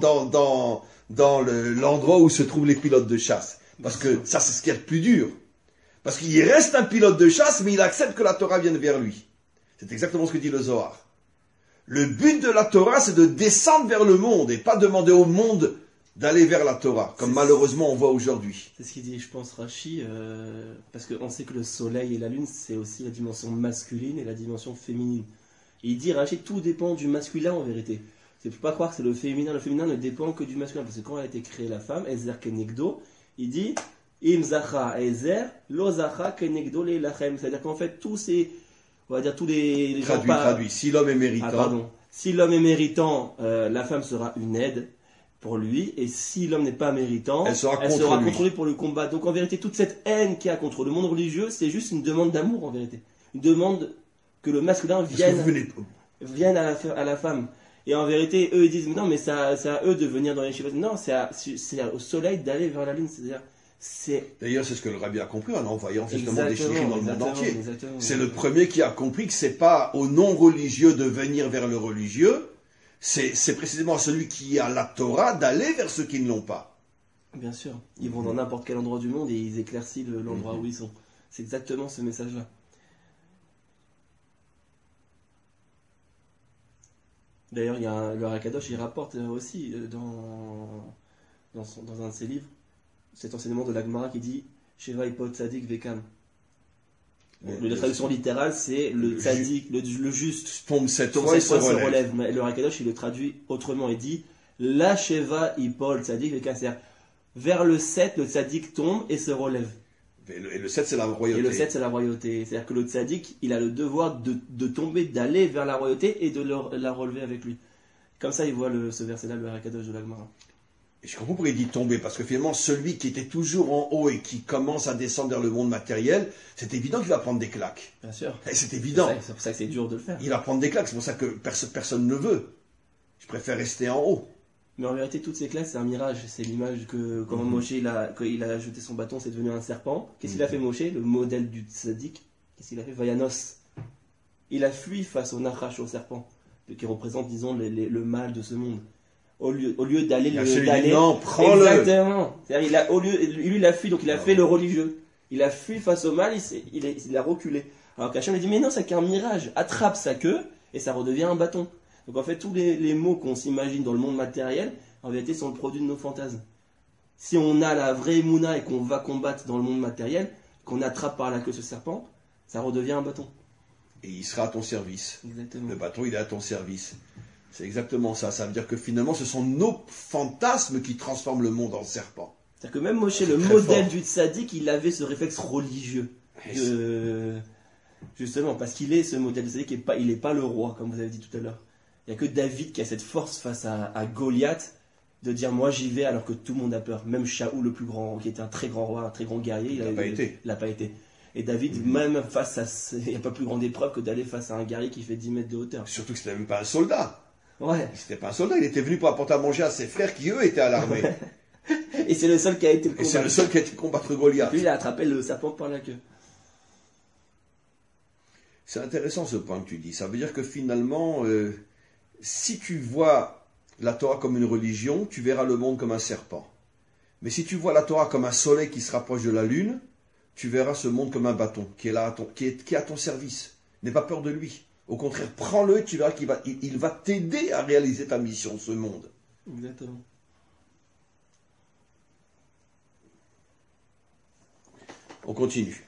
A: l'endroit où se trouvent les pilotes de chasse. Parce que ça, c'est ce qui est le plus dur. Parce qu'il reste un pilote de chasse, mais il accepte que la Torah vienne vers lui. C'est exactement ce que dit le Zohar. Le but de la Torah, c'est de descendre vers le monde et pas demander au monde d'aller vers la Torah, comme malheureusement on voit aujourd'hui.
B: C'est ce qu'il dit, je pense, Rashi, parce qu'on sait que le soleil et la lune, c'est aussi la dimension masculine et la dimension féminine. Et il dit, Rashi, tout dépend du masculin en vérité. Il ne faut pas croire que c'est le féminin ne dépend que du masculin, parce que quand a été créée la femme, Ezer Kenegdo, il dit, Im Zacha Ezer, Lo Zacha Kenegdo Le Lachem. C'est-à-dire qu'en fait, tous ces, on va dire tous les
A: traduit. Si l'homme est méritant.
B: Si l'homme est méritant, la femme sera une aide pour lui, et si l'homme n'est pas méritant, elle sera contre lui pour le combat. Donc en vérité, toute cette haine qu'il y a contre le monde religieux, c'est juste une demande d'amour en vérité. Une demande que le masculin vienne à la femme. Et en vérité, eux ils disent, mais non, mais c'est à eux de venir dans les chivas. Non, c'est au soleil d'aller vers la lune.
A: D'ailleurs, c'est ce que le Rabbi a compris en envoyant justement des shlichim dans le monde entier. C'est le premier qui a compris que c'est pas aux non-religieux de venir vers le religieux, c'est précisément à celui qui a la Torah d'aller vers ceux qui ne l'ont pas.
B: Bien sûr. Ils vont dans n'importe quel endroit du monde et ils éclaircissent l'endroit où ils sont. C'est exactement ce message-là. D'ailleurs, il y a le Rakadosh, il rapporte aussi dans un de ses livres cet enseignement de l'Agmara qui dit Sheva Ipot Tzadik Vekam. La traduction littérale, c'est le tzaddik, le juste
A: tombe cette fois et se relève.
B: Mais le Rakadosh, il le traduit autrement. Il dit La Sheva Ipol Tzadik Vekam. C'est-à-dire, vers le 7, le tzaddik tombe et se relève.
A: Et le 7, c'est la royauté.
B: Et le 7, c'est la royauté. C'est-à-dire que le tzaddik, il a le devoir de tomber, d'aller vers la royauté et de la relever avec lui. Comme ça, il voit ce verset-là, le Harakadosh de la Gemara.
A: Et je comprends pourquoi il dit tomber, parce que finalement, celui qui était toujours en haut et qui commence à descendre vers le monde matériel, c'est évident qu'il va prendre des claques.
B: Bien sûr.
A: Et c'est évident.
B: C'est pour ça que c'est dur de le faire.
A: Il va prendre des claques, c'est pour ça que personne ne veut. Je préfère rester en haut.
B: Mais en vérité, toutes ces claques, c'est un mirage. C'est l'image que quand Moshe, quand il a jeté son bâton, c'est devenu un serpent. Qu'est-ce qu'il a fait Moshe, le modèle du tzaddik? Qu'est-ce qu'il a fait? Vayanos. Il a fui face au nachash, au serpent, qui représente, disons, le mal de ce monde. Au lieu d'aller
A: non, prends-le.
B: Exactement. C'est-à-dire, lui, il a fui, donc il a fait le religieux. Il a fui face au mal, il a reculé. Alors qu'Hachem lui dit, mais non, c'est qu'un mirage. Attrape sa queue et ça redevient un bâton. Donc en fait, tous les mots qu'on s'imagine dans le monde matériel, en vérité, sont le produit de nos fantasmes. Si on a la vraie Emouna et qu'on va combattre dans le monde matériel, qu'on attrape par la queue ce serpent, ça redevient un bâton.
A: Et il sera à ton service.
B: Exactement.
A: Le bâton, il est à ton service. C'est exactement ça. Ça veut dire que finalement, ce sont nos fantasmes qui transforment le monde en serpent.
B: C'est-à-dire que même Moshe, le modèle du tzaddik, il avait ce réflexe religieux. Justement, parce qu'il est ce modèle du tzaddik, il n'est pas le roi, comme vous avez dit tout à l'heure. Il n'y a que David qui a cette force face à Goliath de dire moi j'y vais alors que tout le monde a peur. Même Shaoul le plus grand, qui était un très grand roi, un très grand guerrier, il n'a pas été. Et David, même face à... Il n'y a pas plus grande épreuve que d'aller face à un guerrier qui fait 10 mètres de hauteur.
A: Surtout que c'était même pas un soldat.
B: Ouais.
A: C'était pas un soldat, il était venu pour apporter à manger à ses frères qui eux étaient à l'armée.
B: Et c'est le seul qui a été
A: Et c'est le seul qui a été combattre Goliath.
B: Lui, il a attrapé le serpent par la queue.
A: C'est intéressant ce point que tu dis. Ça veut dire que finalement, si tu vois la Torah comme une religion, tu verras le monde comme un serpent. Mais si tu vois la Torah comme un soleil qui se rapproche de la lune, tu verras ce monde comme un bâton qui est là, qui est à ton service. N'aie pas peur de lui. Au contraire, prends-le et tu verras qu'il va t'aider à réaliser ta mission, ce monde.
B: Exactement.
A: On continue.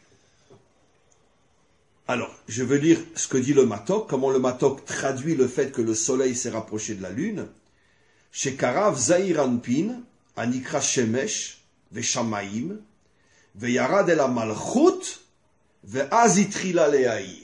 A: Alors, je veux dire ce que dit le Matok, comment le Matok traduit le fait que le soleil s'est rapproché de la lune. Chez Karav Zahir Anpin, Anikra Shemesh, Veshamaim, Veyarad el Malchut, Veazitrila Leaïr.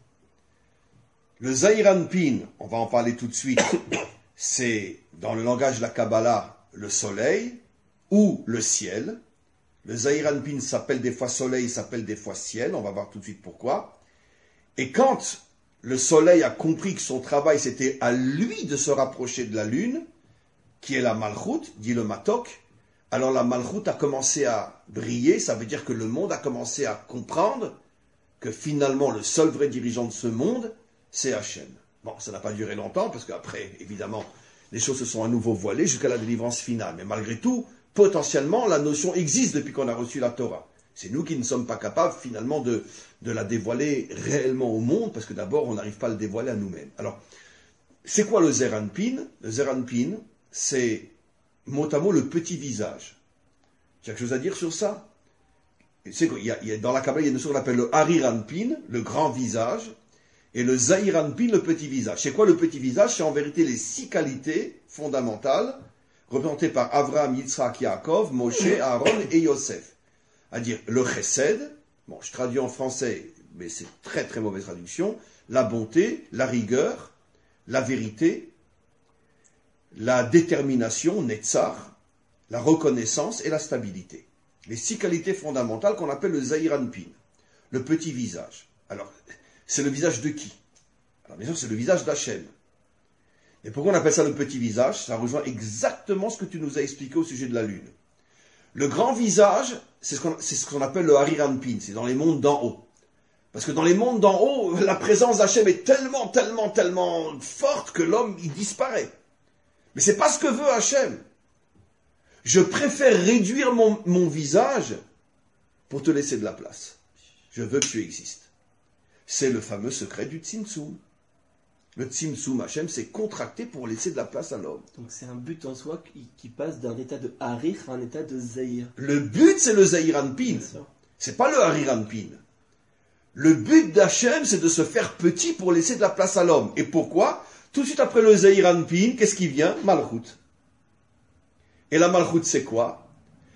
A: Le Zahir Anpin, on va en parler tout de suite, c'est dans le langage de la Kabbalah le soleil ou le ciel. Le Zahir Anpin s'appelle des fois soleil, s'appelle des fois ciel, on va voir tout de suite pourquoi. Et quand le soleil a compris que son travail c'était à lui de se rapprocher de la lune, qui est la Malchut, dit le Matok, alors la Malchut a commencé à briller, ça veut dire que le monde a commencé à comprendre que finalement le seul vrai dirigeant de ce monde, c'est Hachem. Bon, ça n'a pas duré longtemps, parce qu'après, évidemment, les choses se sont à nouveau voilées jusqu'à la délivrance finale. Mais malgré tout, potentiellement, la notion existe depuis qu'on a reçu la Torah. C'est nous qui ne sommes pas capables, finalement, de la dévoiler réellement au monde, parce que d'abord, on n'arrive pas à le dévoiler à nous-mêmes. Alors, c'est quoi le Zeir Anpin? Le Zeir Anpin, c'est, mot à mot, le petit visage. Tu as quelque chose à dire sur ça? Dans la Kabbalah, il y a une notion qu'on appelle le Harir Anpin, le grand visage, et le Zahir Anpin, le petit visage. C'est quoi le petit visage? C'est en vérité les 6 qualités fondamentales représentées par Avraham, Yitzhak, Yaakov, Moshe, Aaron et Yosef. C'est-à-dire le chesed, bon, je traduis en français, mais c'est très très mauvaise traduction, la bonté, la rigueur, la vérité, la détermination, netzar, la reconnaissance et la stabilité. Les 6 qualités fondamentales qu'on appelle le Zahir Anpin, le petit visage. Alors, c'est le visage de qui? Alors bien sûr, c'est le visage d'Hachem. Et pourquoi on appelle ça le petit visage? Ça rejoint exactement ce que tu nous as expliqué au sujet de la lune. Le grand visage, c'est ce qu'on appelle le Harir Anpin, c'est dans les mondes d'en haut. Parce que dans les mondes d'en haut, la présence d'Hachem est tellement, tellement, tellement forte que l'homme, il disparaît. Mais c'est pas ce que veut Hachem. Je préfère réduire mon visage pour te laisser de la place. Je veux que tu existes. C'est le fameux secret du Tzimtzum. Le Tzimtzum, Hachem, c'est contracté pour laisser de la place à l'homme.
B: Donc c'est un but en soi qui passe d'un état de Harir à un état de Zahir.
A: Le but, c'est le Zahir Anpin. C'est pas le Harir Anpin. Le but d'Hachem, c'est de se faire petit pour laisser de la place à l'homme. Et pourquoi? Tout de suite après le Zahir Anpin, qu'est-ce qui vient? Malchut. Et la Malchut, c'est quoi?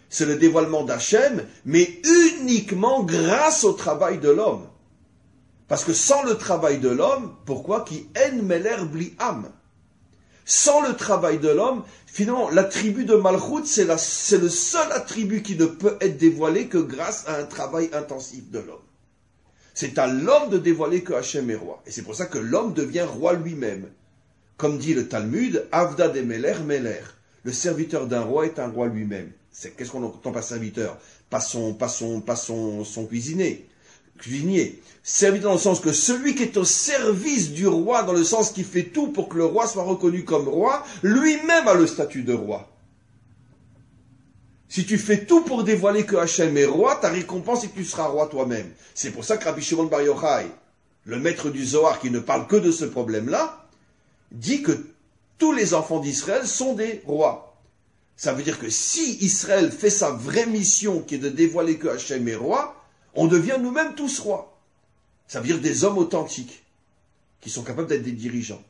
A: C'est le dévoilement d'Hachem, mais uniquement grâce au travail de l'homme. Parce que sans le travail de l'homme, pourquoi? Qui en meler bli am. Sans le travail de l'homme, finalement, l'attribut de Malchut, c'est le seul attribut qui ne peut être dévoilé que grâce à un travail intensif de l'homme. C'est à l'homme de dévoiler que Hachem est roi. Et c'est pour ça que l'homme devient roi lui-même. Comme dit le Talmud, Avda de Meler, Meler. Le serviteur d'un roi est un roi lui-même. Qu'est-ce qu'on entend par serviteur? Pas son cuisinier. Serviteur dans le sens que celui qui est au service du roi, dans le sens qui fait tout pour que le roi soit reconnu comme roi, lui-même a le statut de roi. Si tu fais tout pour dévoiler que Hachem est roi, ta récompense est que tu seras roi toi-même. C'est pour ça que Rabbi Shimon Bar Yochai, le maître du Zohar qui ne parle que de ce problème-là, dit que tous les enfants d'Israël sont des rois. Ça veut dire que si Israël fait sa vraie mission qui est de dévoiler que Hachem est roi, on devient nous-mêmes tous rois. Ça veut dire des hommes authentiques, qui sont capables d'être des dirigeants.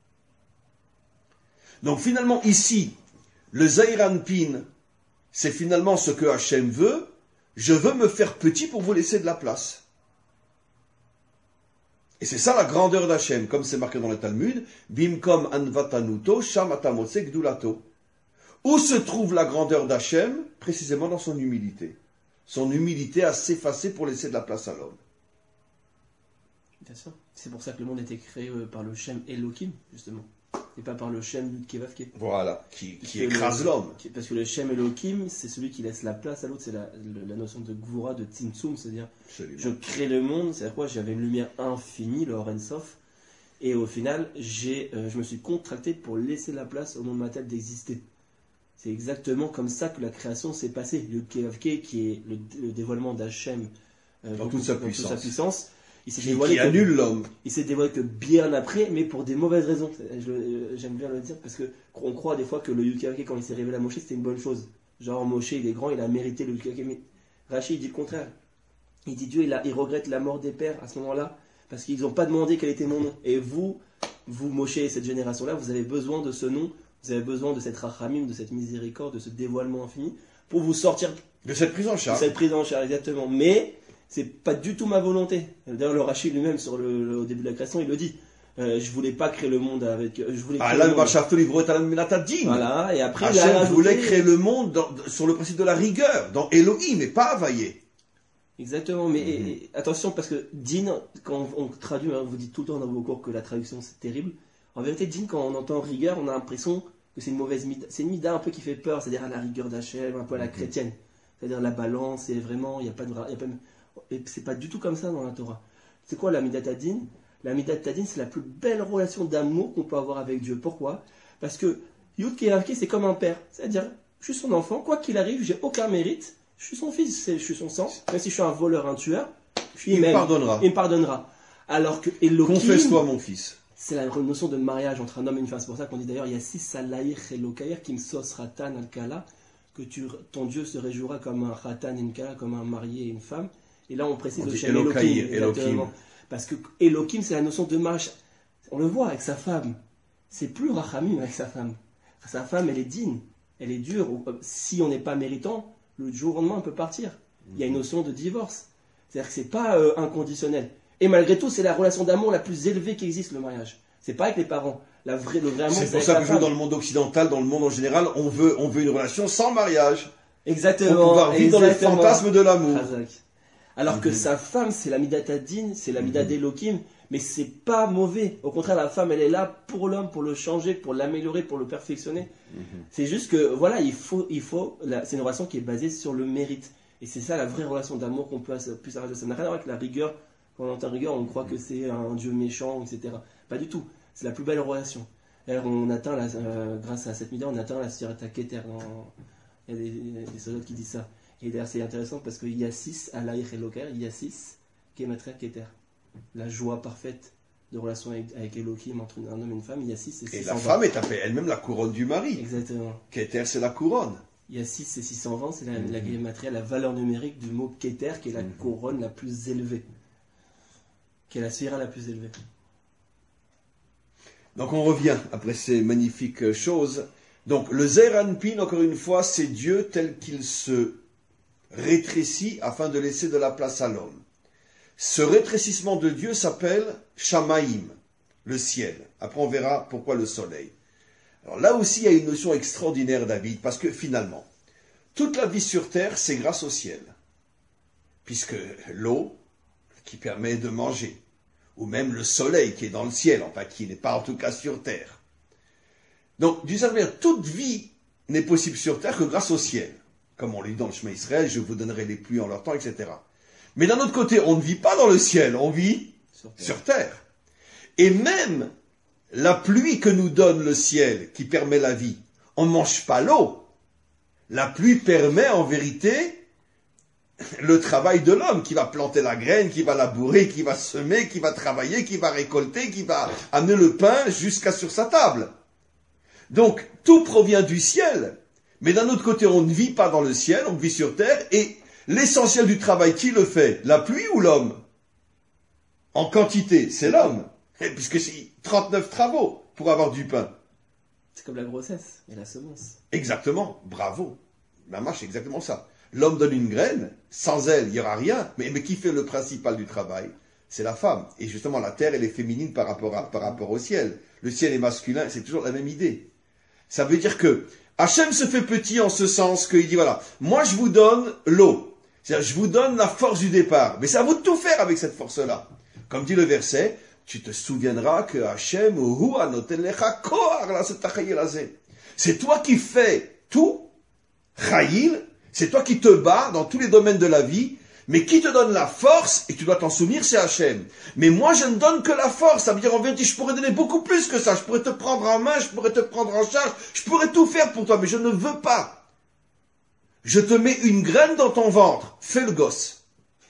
A: Donc finalement ici, le Zeir Anpin, c'est finalement ce que Hachem veut. Je veux me faire petit pour vous laisser de la place. Et c'est ça la grandeur d'Hachem, comme c'est marqué dans le Talmud, Bimkom anvatanuto, sham atamotse gdulato. Où se trouve la grandeur d'Hachem? Précisément dans son humilité. Son humilité à s'effacer pour laisser de la place à l'homme.
B: Bien sûr. C'est pour ça que le monde a été créé par le Shem Elohim, justement. Et pas par le Shem Kevavke.
A: Voilà, qui écrase l'homme.
B: Parce que le Shem Elohim, c'est celui qui laisse la place à l'autre. C'est la notion de Gvura, de Tzimtzum, c'est-à-dire je crée le monde, c'est-à-dire quoi? J'avais une lumière infinie, le Or En Sof, et au final, je me suis contracté pour laisser la place au monde matériel d'exister. C'est exactement comme ça que la création s'est passée. Le Kevavke, qui est le dévoilement d'Hachem
A: dans toute sa puissance.
B: Il s'est dévoilé
A: annule l'homme.
B: Il s'est dévoilé que bien après, mais pour des mauvaises raisons. J'aime bien le dire parce que on croit des fois que le Yukavke, quand il s'est révélé à Moshe, c'était une bonne chose. Genre Moshe, il est grand, il a mérité le Yukavke. Mais Rashi, il dit le contraire. Il dit Dieu, il regrette la mort des pères à ce moment-là parce qu'ils n'ont pas demandé quel était mon nom. Et vous Moshe et cette génération-là, vous avez besoin de ce nom, vous avez besoin de cette rachamim, de cette miséricorde, de ce dévoilement infini pour vous sortir
A: de cette prise en charge.
B: De cette prise en charge, exactement. Mais c'est pas du tout ma volonté. D'ailleurs, le Rashi lui-même, au début de la création, il le dit. Je voulais pas créer le monde avec. Voilà, et après,
A: Hachem voulait créer le monde sur le principe de la rigueur, dans Elohim, et pas Havaïe.
B: Exactement, mais attention, parce que din, quand on traduit, vous dites tout le temps dans vos cours que la traduction c'est terrible. En vérité, din, quand on entend rigueur, on a l'impression que c'est une mauvaise mida. C'est une mida un peu qui fait peur, c'est-à-dire à la rigueur d'Hachem, un peu à la chrétienne. C'est-à-dire la balance, et vraiment, il n'y a pas de. Et c'est pas du tout comme ça dans la Torah. C'est quoi la Midat Hadin? La Midat Hadin, c'est la plus belle relation d'amour qu'on peut avoir avec Dieu. Pourquoi? Parce que Yud Kevavke, c'est comme un père. C'est-à-dire, je suis son enfant, quoi qu'il arrive, j'ai aucun mérite. Je suis son fils, je suis son sang. Même si je suis un voleur, un tueur, il me pardonnera. Alors que Elohim,
A: confesse-toi mon fils.
B: C'est la notion de mariage entre un homme et une femme. C'est pour ça qu'on dit d'ailleurs, il y a six salaïr Elokaïr kim sos ratan al-kala, que ton Dieu se réjouira comme un ratan et une kala, comme un marié et une femme. Et là, on précise le Shem Elohim. Parce que Elohim, c'est la notion de mariage. On le voit avec sa femme. C'est plus Rachamim avec sa femme. Sa femme, elle est digne. Elle est dure. Si on n'est pas méritant, le jour au lendemain, on peut partir. Il y a une notion de divorce. C'est-à-dire que c'est pas inconditionnel. Et malgré tout, c'est la relation d'amour la plus élevée qui existe, le mariage. C'est pas avec les parents. Le vrai amour,
A: c'est pour ça que dans le monde occidental, dans le monde en général, on veut une relation sans mariage.
B: Exactement.
A: Pour pouvoir vivre dans les fantasmes de l'amour.
B: Alors que sa femme, c'est la Midat Hadin, c'est la Midat d'Elohim, mais c'est pas mauvais. Au contraire, la femme, elle est là pour l'homme, pour le changer, pour l'améliorer, pour le perfectionner. C'est juste que, voilà, c'est une relation qui est basée sur le mérite. Et c'est ça la vraie relation d'amour qu'on puisse avoir. Ça n'a rien à voir avec la rigueur. Quand on entend rigueur, on croit que c'est un dieu méchant, etc. Pas du tout. C'est la plus belle relation. D'ailleurs, on atteint, grâce à cette Midat, on atteint la Sirata Keter. Il y a des soldats qui disent ça. Et d'ailleurs, c'est intéressant parce qu'il y a 6 à l'Aïch Eloker, il y a 6 Kematria Keter. La joie parfaite de relation avec Elohim entre un homme et une femme, il y a 6 et 620.
A: Et la femme est appelée elle-même la couronne du mari.
B: Exactement.
A: Keter, c'est la couronne.
B: Il y a 6 et 620, c'est la Kematria, la valeur numérique du mot Keter, qui est la couronne la plus élevée. Qui est la sphira la plus élevée.
A: Donc on revient, après ces magnifiques choses, Donc le Zeir Anpin, encore une fois, c'est Dieu tel qu'il se rétrécit afin de laisser de la place à l'homme. Ce rétrécissement de Dieu s'appelle Shamaïm, le ciel. Après on verra pourquoi le soleil. Alors là aussi il y a une notion extraordinaire, David, parce que finalement, toute la vie sur terre, c'est grâce au ciel. Puisque l'eau, qui permet de manger, ou même le soleil qui est dans le ciel, enfin qui n'est pas en tout cas sur terre. Donc, d'une certaine manière, toute vie n'est possible sur terre que grâce au ciel. Comme on lit dans le chemin Israël, je vous donnerai les pluies en leur temps, etc. Mais d'un autre côté, on ne vit pas dans le ciel, on vit sur terre. Et même la pluie que nous donne le ciel, qui permet la vie, on ne mange pas l'eau. La pluie permet en vérité le travail de l'homme, qui va planter la graine, qui va labourer, qui va semer, qui va travailler, qui va récolter, qui va amener le pain jusqu'à sur sa table. Donc, tout provient du ciel. Mais d'un autre côté, on ne vit pas dans le ciel, on vit sur terre, et l'essentiel du travail, qui le fait? La pluie ou l'homme? En quantité, c'est l'homme. Puisque c'est 39 travaux pour avoir du pain.
B: C'est comme la grossesse et la semence.
A: Exactement, bravo. La marche, c'est exactement ça. L'homme donne une graine, sans elle, il n'y aura rien. Mais qui fait le principal du travail? C'est la femme. Et justement, la terre, elle est féminine par rapport au ciel. Le ciel est masculin, c'est toujours la même idée. Ça veut dire que Hachem se fait petit en ce sens qu'il dit, voilà, moi je vous donne l'eau. C'est-à-dire, je vous donne la force du départ. Mais c'est à vous de tout faire avec cette force-là. Comme dit le verset, tu te souviendras que Hachem, c'est toi qui fais tout, Chayil, c'est toi qui te bats dans tous les domaines de la vie, mais qui te donne la force, et tu dois t'en souvenir, c'est Hachem. Mais moi, je ne donne que la force. Ça veut dire, en vérité, je pourrais donner beaucoup plus que ça. Je pourrais te prendre en main, je pourrais te prendre en charge, je pourrais tout faire pour toi, mais je ne veux pas. Je te mets une graine dans ton ventre. Fais le gosse.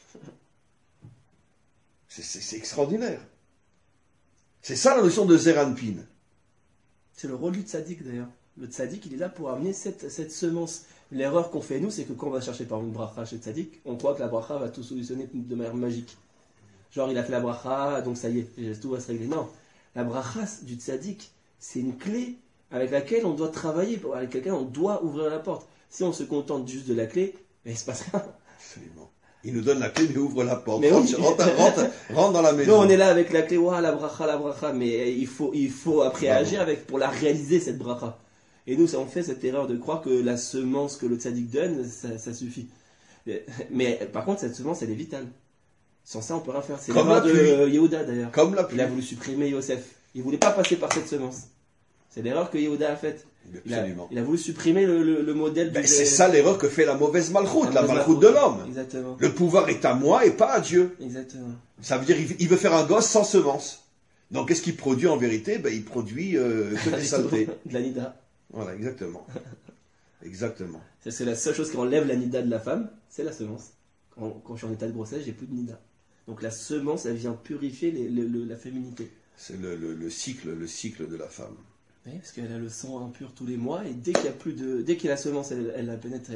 A: C'est extraordinaire. C'est ça la notion de Zeir Anpin.
B: C'est le rôle du tzaddik d'ailleurs. Le tzaddik, il est là pour amener cette semence. L'erreur qu'on fait nous, c'est que quand on va chercher par une bracha chez tzaddik, on croit que la bracha va tout solutionner de manière magique. Genre, il a fait la bracha, donc ça y est, tout va se régler. Non, la bracha du tzaddik, c'est une clé avec laquelle on doit travailler, avec laquelle on doit ouvrir la porte. Si on se contente juste de la clé, ben, il ne se passe rien.
A: Absolument. Il nous donne la clé, mais ouvre la porte.
B: Mais
A: Rentre dans la maison.
B: Nous, on est là avec la clé, la bracha, mais il faut après agir pour la réaliser, cette bracha. Et nous, on fait cette erreur de croire que la semence que le tzaddik donne, ça suffit. Mais par contre, cette semence, elle est vitale. Sans ça, on peut rien faire. C'est l'erreur de Yehuda d'ailleurs.
A: Comme la pluie.
B: Il a voulu supprimer Yosef. Il ne voulait pas passer par cette semence. C'est l'erreur que Yehuda a faite. Il a voulu supprimer le modèle
A: de... C'est ça l'erreur que fait la mauvaise malchoute, la malchoute de l'homme.
B: Exactement.
A: Le pouvoir est à moi et pas à Dieu.
B: Exactement.
A: Ça veut dire il veut faire un gosse sans semence. Donc qu'est-ce qu'il produit en vérité? Il produit que des saletés.
B: De la nida.
A: Voilà, exactement. Exactement.
B: C'est la seule chose qui enlève la nida de la femme, c'est la semence. Quand je suis en état de grossesse, j'ai plus de nida. Donc la semence, elle vient purifier la féminité.
A: C'est le cycle de la femme.
B: Oui, parce qu'elle a le sang impur tous les mois, et dès qu'il y a plus de, dès que la semence, elle la pénètre,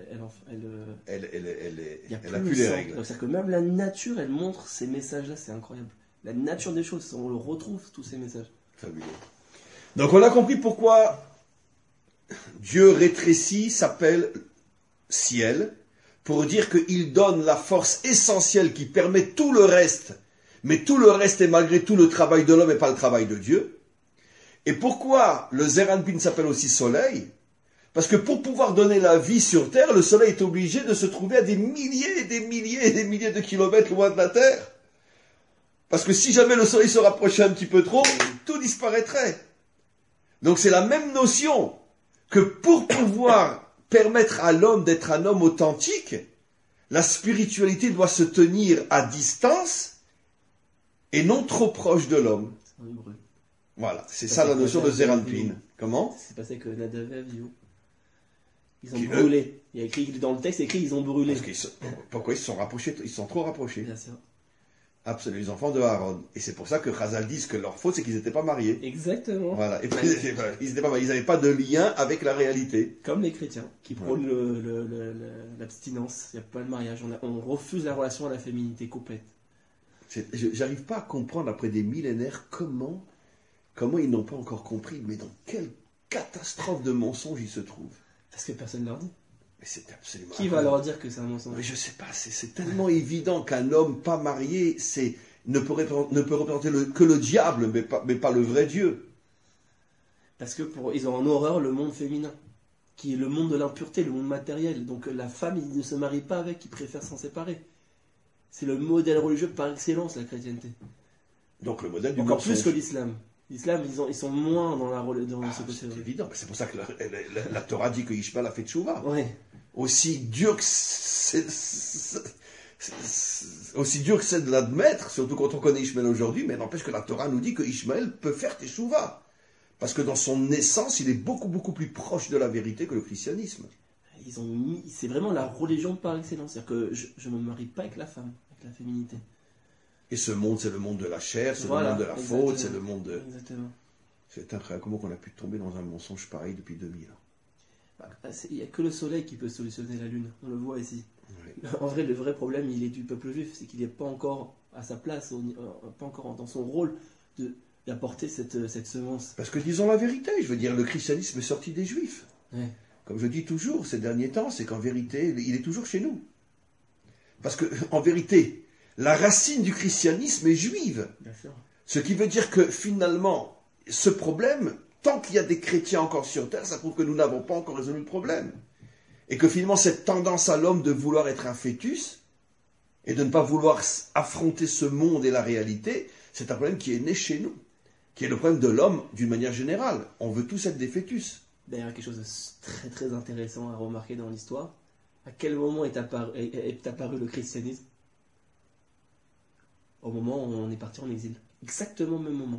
A: elle a plus les règles.
B: C'est-à-dire que même la nature, elle montre ces messages-là, c'est incroyable. La nature des choses, on le retrouve, tous ces messages.
A: Fabuleux. Donc on a compris pourquoi Dieu rétréci s'appelle ciel, pour dire qu'il donne la force essentielle qui permet tout le reste, mais tout le reste est malgré tout le travail de l'homme et pas le travail de Dieu. Et pourquoi le Zeir Anpin s'appelle aussi soleil? Parce que pour pouvoir donner la vie sur Terre, le soleil est obligé de se trouver à des milliers et des milliers et des milliers de kilomètres loin de la Terre. Parce que si jamais le soleil se rapprochait un petit peu trop, tout disparaîtrait. Donc c'est la même notion que pour pouvoir permettre à l'homme d'être un homme authentique, la spiritualité doit se tenir à distance et non trop proche de l'homme. Voilà, c'est ça la notion de Zeir Anpin. Comment?
B: C'est passé que Nadav et Avihu, ils ont brûlé. Il y a écrit dans le texte, écrit ils ont brûlé.
A: Pourquoi ils se sont rapprochés? Ils se sont trop rapprochés.
B: Bien sûr.
A: Absolument, les enfants de Aaron. Et c'est pour ça que Chazal dit que leur faute, c'est qu'ils n'étaient pas mariés.
B: Exactement.
A: Voilà. Et puis, ils n'étaient pas mariés. Ils n'avaient pas de lien avec la réalité.
B: Comme les chrétiens, qui prônent l'abstinence. Il n'y a pas de mariage. On refuse la relation à la féminité complète.
A: J'arrive pas à comprendre, après des millénaires, comment ils n'ont pas encore compris, mais dans quel catastrophe de mensonges il se trouve?
B: Parce que personne ne leur dit.
A: Mais c'est absolument...
B: Qui va leur dire que c'est un mensonge?
A: Mais je sais pas, c'est tellement évident qu'un homme pas marié ne peut représenter que le diable, mais pas le vrai Dieu.
B: Parce que ils ont en horreur le monde féminin, qui est le monde de l'impureté, le monde matériel. Donc la femme, il ne se marie pas avec, il préfère s'en séparer. C'est le modèle religieux par excellence, la chrétienté.
A: Donc le modèle du
B: encore
A: mensonge.
B: plus que l'islam. L'islam, ils sont moins dans ce côté.
A: C'est évident, c'est pour ça que la Torah dit que Ishmael a fait tchouva.
B: Ouais.
A: Aussi dur que c'est de l'admettre, surtout quand on connaît Ishmael aujourd'hui, mais n'empêche que la Torah nous dit que Ishmael peut faire tchouva. Parce que dans son essence, il est beaucoup, beaucoup plus proche de la vérité que le christianisme.
B: C'est vraiment la religion par excellence. C'est-à-dire que je ne me marie pas avec la femme, avec la féminité.
A: Et ce monde, c'est le monde de la chair, c'est le monde de la faute, c'est le monde de... Exactement. C'est incroyable comment on a pu tomber dans un mensonge pareil depuis 2000 ans.
B: Il n'y a que le soleil qui peut solutionner la lune, on le voit ici. Oui. En vrai, le vrai problème, il est du peuple juif, c'est qu'il n'est pas encore à sa place, pas encore dans son rôle d'apporter cette semence.
A: Parce que disons la vérité, je veux dire, le christianisme est sorti des juifs.
B: Ouais.
A: Comme je dis toujours ces derniers temps, c'est qu'en vérité, il est toujours chez nous. Parce que, en vérité, la racine du christianisme est juive.
B: Bien sûr.
A: Ce qui veut dire que finalement, ce problème, tant qu'il y a des chrétiens encore sur terre, ça prouve que nous n'avons pas encore résolu le problème. Et que finalement, cette tendance à l'homme de vouloir être un fœtus et de ne pas vouloir affronter ce monde et la réalité, c'est un problème qui est né chez nous, qui est le problème de l'homme d'une manière générale. On veut tous être des fœtus.
B: D'ailleurs, quelque chose de très très intéressant à remarquer dans l'histoire. À quel moment est apparu le christianisme? Au moment où on est parti en exil. Exactement au même moment.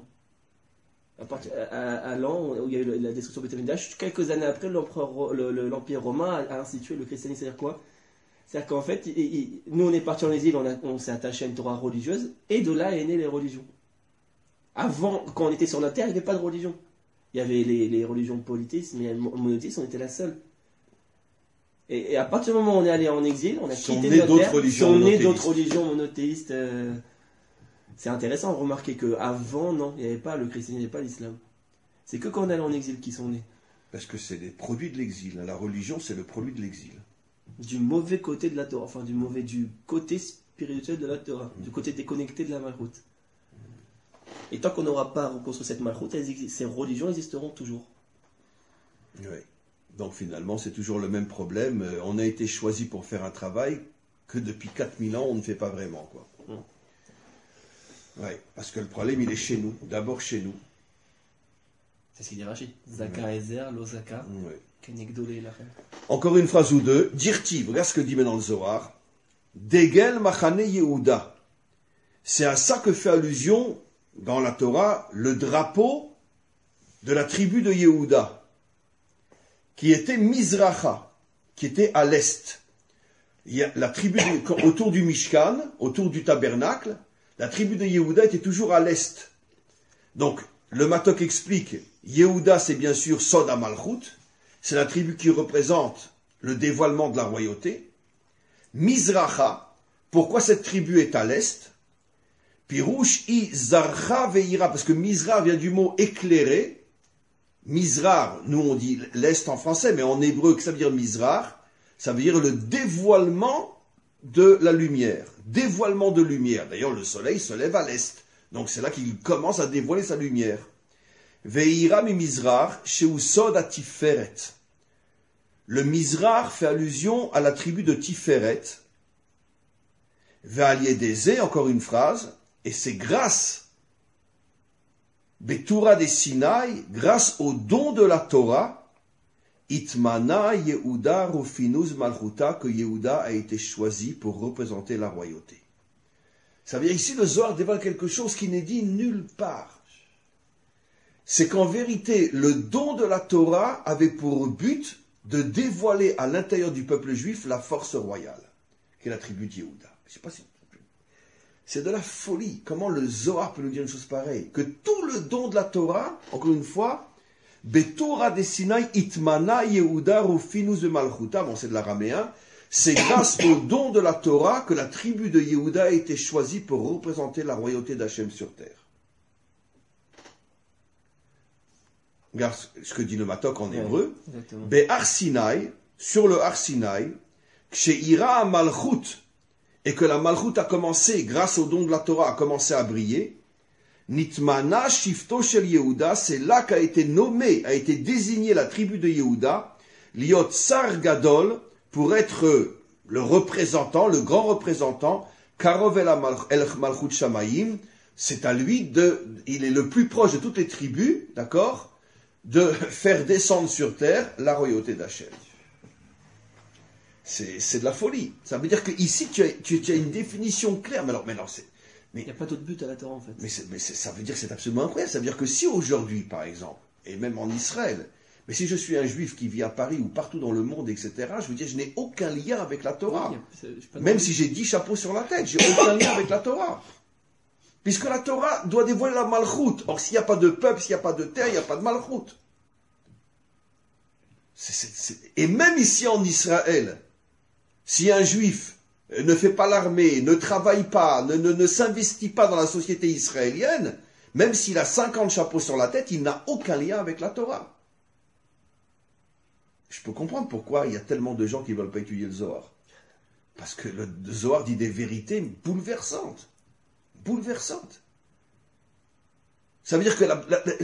B: À l'an où il y a eu la destruction de Beth Amikdash, quelques années après, l'Empire romain a institué le christianisme. C'est-à-dire quoi? C'est-à-dire qu'en fait, nous on est parti en exil, on s'est attaché à une Torah religieuse, et de là est née les religions. Avant, quand on était sur la terre, il n'y avait pas de religion. Il y avait les religions polythéistes, mais monothéistes, on était la seule. Et à partir du moment où on est allé en exil, on a quitté notre terre, sont nées d'autres religions monothéistes. C'est intéressant de remarquer qu'avant, non, il n'y avait pas le christianisme, il n'y avait pas l'islam. C'est que quand on est allé en exil qu'ils sont nés.
A: Parce que c'est des produits de l'exil. La religion, c'est le produit de l'exil.
B: Du mauvais côté de la Torah, enfin du côté spirituel de la Torah, du côté déconnecté de la malchoute. Et tant qu'on n'aura pas reconstruit cette malchoute, ces religions existeront toujours.
A: Oui. Donc finalement, c'est toujours le même problème. On a été choisi pour faire un travail que depuis 4000 ans, on ne fait pas vraiment, quoi. Oui, parce que le problème, il est chez nous, d'abord chez nous.
B: C'est ce qu'il dit Rachid. Zaka Ezer, Lozaka, Kenegdolé Lachem.
A: Encore une phrase ou deux. Dirtiv, regarde ce que dit maintenant le Zohar. Degel Machane Yehuda. C'est à ça que fait allusion, dans la Torah, le drapeau de la tribu de Yehuda, qui était Mizracha, qui était à l'est. Il y a la tribu autour du Mishkan, autour du tabernacle. La tribu de Yehuda était toujours à l'est. Donc, le Matok explique, Yehuda c'est bien sûr Sod HaMalchut, c'est la tribu qui représente le dévoilement de la royauté. Mizracha, pourquoi cette tribu est à l'est? Pirouche I Zarcha Veira, parce que Mizra vient du mot éclairé. Mizrar, nous on dit l'est en français, mais en hébreu, que ça veut dire Mizrar? Ça veut dire le dévoilement de la lumière, dévoilement de lumière. D'ailleurs, le soleil se lève à l'est. Donc c'est là qu'il commence à dévoiler sa lumière. Veira mi Mizrar, sheusod à Tiferet. Le Mizrar fait allusion à la tribu de Tiferet. Ve'aliedeze, encore une phrase, et c'est grâce, Betura des Sinaï, grâce au don de la Torah, Itmana Yehuda Rufinuz Malchuta, que Yehuda a été choisi pour représenter la royauté. Ça veut dire ici le Zohar dévoile quelque chose qui n'est dit nulle part. C'est qu'en vérité, le don de la Torah avait pour but de dévoiler à l'intérieur du peuple juif la force royale, qui est la tribu de Yehuda. Je sais pas si... C'est de la folie. Comment le Zohar peut nous dire une chose pareille? Que tout le don de la Torah, encore une fois, Betura de Sinaï itmana Yehuda rufinus de Malchuta, bon c'est de l'araméen, c'est grâce au don de la Torah que la tribu de Yehuda a été choisie pour représenter la royauté d'Hachem sur terre. Regarde ce que dit le Matok en hébreu.
B: Exactement.
A: Be'ar Sinai, sur le Har Sinai, Kshe'ira Malchut, et que la Malchut a commencé, grâce au don de la Torah, a commencé à briller. Nitmana Shifto Shel Yehuda, c'est là qu'a été nommé, a été désigné la tribu de Yehuda, Liot Sar Gadol, pour être le représentant, le grand représentant, Karov el Malchut Shamayim, c'est à lui il est le plus proche de toutes les tribus, d'accord, de faire descendre sur terre la royauté d'Hachem. C'est de la folie. Ça veut dire que ici tu as une définition claire. Mais non,
B: il n'y a pas d'autre but à la Torah en fait.
A: Mais ça veut dire que c'est absolument incroyable. Ça veut dire que si aujourd'hui, par exemple, et même en Israël, mais si je suis un juif qui vit à Paris ou partout dans le monde, etc., je veux dire, je n'ai aucun lien avec la Torah. Même si j'ai 10 chapeaux sur la tête, j'ai aucun lien avec la Torah. Puisque la Torah doit dévoiler la Malchut. Or, s'il n'y a pas de peuple, s'il n'y a pas de terre, il n'y a pas de Malchut. Et même ici en Israël, si un juif ne fait pas l'armée, ne travaille pas, ne s'investit pas dans la société israélienne, même s'il a 50 chapeaux sur la tête, il n'a aucun lien avec la Torah. Je peux comprendre pourquoi il y a tellement de gens qui ne veulent pas étudier le Zohar. Parce que le Zohar dit des vérités bouleversantes. Bouleversante. Ça veut dire que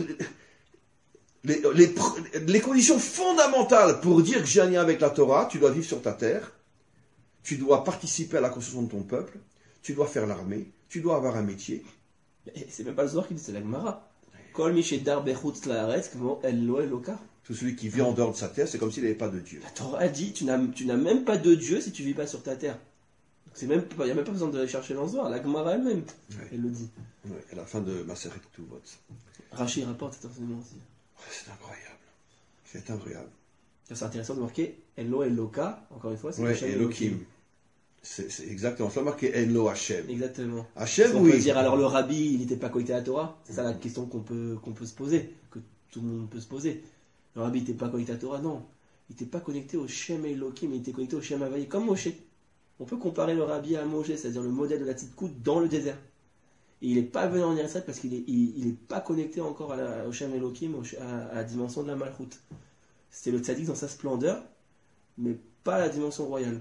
A: les conditions fondamentales pour dire que j'ai un lien avec la Torah, tu dois vivre sur ta terre, tu dois participer à la construction de ton peuple, tu dois faire l'armée, tu dois avoir un métier.
B: Et c'est même pas le Zohar qui dit, c'est la Gemara. Kol mi shedar bechutz laaretz kmo Elo Eloka.
A: Tout celui qui vit en dehors de sa terre, c'est comme s'il n'avait pas de Dieu.
B: La Torah dit, tu n'as même pas de Dieu si tu vis pas sur ta terre. Il n'y a même pas besoin de chercher dans le Zohar, la Gemara elle-même, elle le dit.
A: Oui, à la fin de Maseret Ketuvot.
B: Rashi rapporte cet enseignement aussi.
A: C'est incroyable. C'est incroyable.
B: C'est intéressant de marquer Elo Eloka, encore une fois, c'est
A: Elohim. C'est exactement ça, marqué Elo Hashem.
B: Exactement.
A: Hashem,
B: on peut dire alors le rabbi, il n'était pas connecté à la Torah. C'est ça la question qu'on peut se poser, que tout le monde peut se poser. Le rabbi n'était pas connecté à la Torah, non. Il n'était pas connecté au Shem Elohim, il était connecté au Shem Havaï, comme Moshe. On peut comparer le rabbi à Moshe, c'est-à-dire le modèle de la tzidkout dans le désert. Et il n'est pas venu en Israël parce qu'il n'est pas connecté encore au Shem Elohim, à la dimension de la Malchut. C'était le tzaddik dans sa splendeur, mais pas à la dimension royale.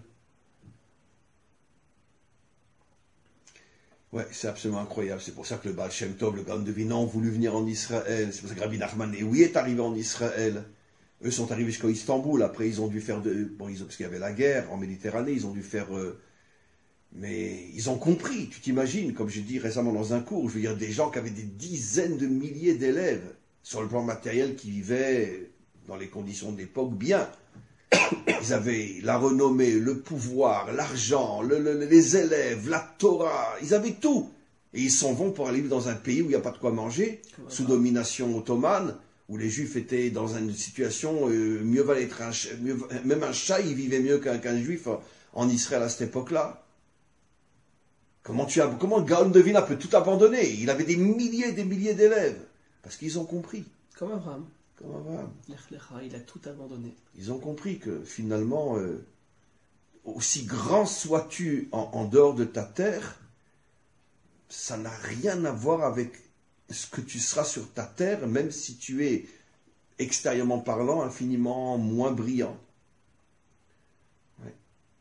A: Ouais, c'est absolument incroyable. C'est pour ça que le Baal Shem Tov, le Gaon de Vilna, ont voulu venir en Israël. C'est pour ça que Rabbi Nachman Ewi est arrivé en Israël. Eux sont arrivés jusqu'à Istanbul. Après, ils ont dû faire parce qu'il y avait la guerre en Méditerranée, ils ont dû faire. Mais ils ont compris. Tu t'imagines, comme j'ai dit récemment dans un cours, je veux dire des gens qui avaient des dizaines de milliers d'élèves sur le plan matériel qui vivaient dans les conditions de l'époque bien. Ils avaient la renommée, le pouvoir, l'argent, les élèves, la Torah, ils avaient tout. Et ils s'en vont pour aller vivre dans un pays où il n'y a pas de quoi manger, sous domination ottomane, où les Juifs étaient dans une situation, mieux valait être même un chat, il vivait mieux qu'un Juif en Israël à cette époque-là. Comment le Gaon de Vilna peut tout abandonner? Il avait des milliers d'élèves, parce qu'ils ont compris.
B: Comme Abraham.
A: Il
B: a tout abandonné.
A: Ils ont compris que finalement, aussi grand sois-tu en dehors de ta terre, ça n'a rien à voir avec ce que tu seras sur ta terre, même si tu es, extérieurement parlant, infiniment moins brillant. Ouais.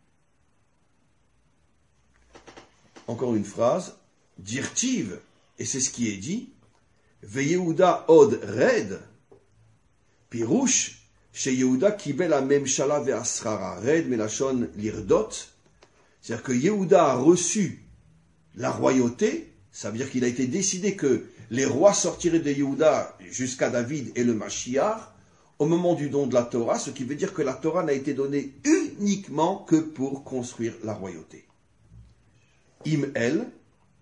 A: Encore une phrase, Dirtiv, et c'est ce qui est dit, Veyehuda od red, Pirouche, chez Yehuda, Kibel a Memshala ve'asrara, Red melachon lirdot, c'est-à-dire que Yehuda a reçu la royauté, ça veut dire qu'il a été décidé que les rois sortiraient de Yehuda jusqu'à David et le Mashiach au moment du don de la Torah, ce qui veut dire que la Torah n'a été donnée uniquement que pour construire la royauté. Im El,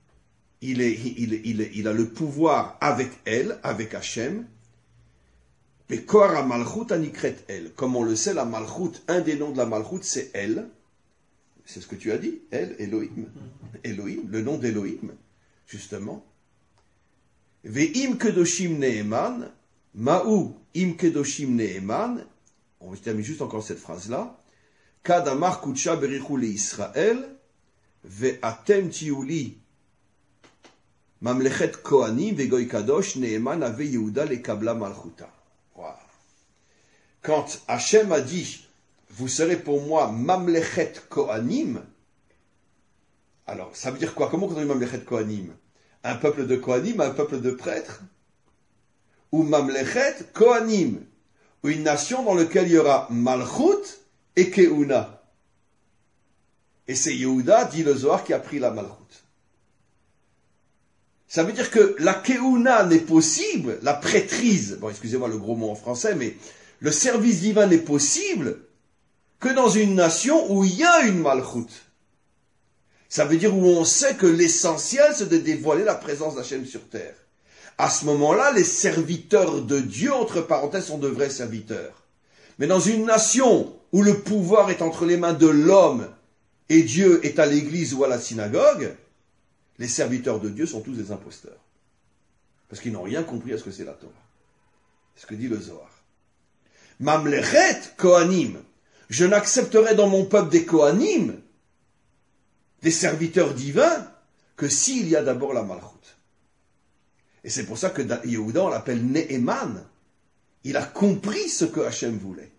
A: il a le pouvoir avec elle, avec Hachem. Pekor Malchut anikret El. Comme on le sait, la Malchut, un des noms de la Malchut, c'est El. C'est ce que tu as dit, El, Elohim. Elohim, le nom d'Elohim, justement. Ve'im kedoshim ne'eman, ma'u im kedoshim ne'eman. On termine juste encore cette phrase-là. Kad amar kutsha berichu le Israël, ve'atem tiuli mamlechet kohanim ve'goy kadosh ne'eman ave Yehuda le kabla malchuta. Wow. quand Hachem a dit « Vous serez pour moi Mamlechet Kohanim », alors ça veut dire quoi? Comment on dit Mamlechet Kohanim? Un peuple de Kohanim, un peuple de prêtres? Ou Mamlechet Kohanim, ou une nation dans laquelle il y aura Malchut et Keuna. Et c'est Yehuda, dit le Zohar, qui a pris la Malchut. Ça veut dire que la Keuna n'est possible, la prêtrise, bon excusez-moi le gros mot en français, mais le service divin n'est possible que dans une nation où il y a une Malchut. Ça veut dire où on sait que l'essentiel c'est de dévoiler la présence d'Hachem sur terre. À ce moment-là, les serviteurs de Dieu, entre parenthèses, sont de vrais serviteurs. Mais dans une nation où le pouvoir est entre les mains de l'homme et Dieu est à l'église ou à la synagogue, les serviteurs de Dieu sont tous des imposteurs. Parce qu'ils n'ont rien compris à ce que c'est la Torah. C'est ce que dit le Zohar. Mamlechet Kohanim. Je n'accepterai dans mon peuple des Kohanim, des serviteurs divins, que s'il y a d'abord la Malchut. Et c'est pour ça que Yehuda, on l'appelle Ne'eman. Il a compris ce que Hachem voulait.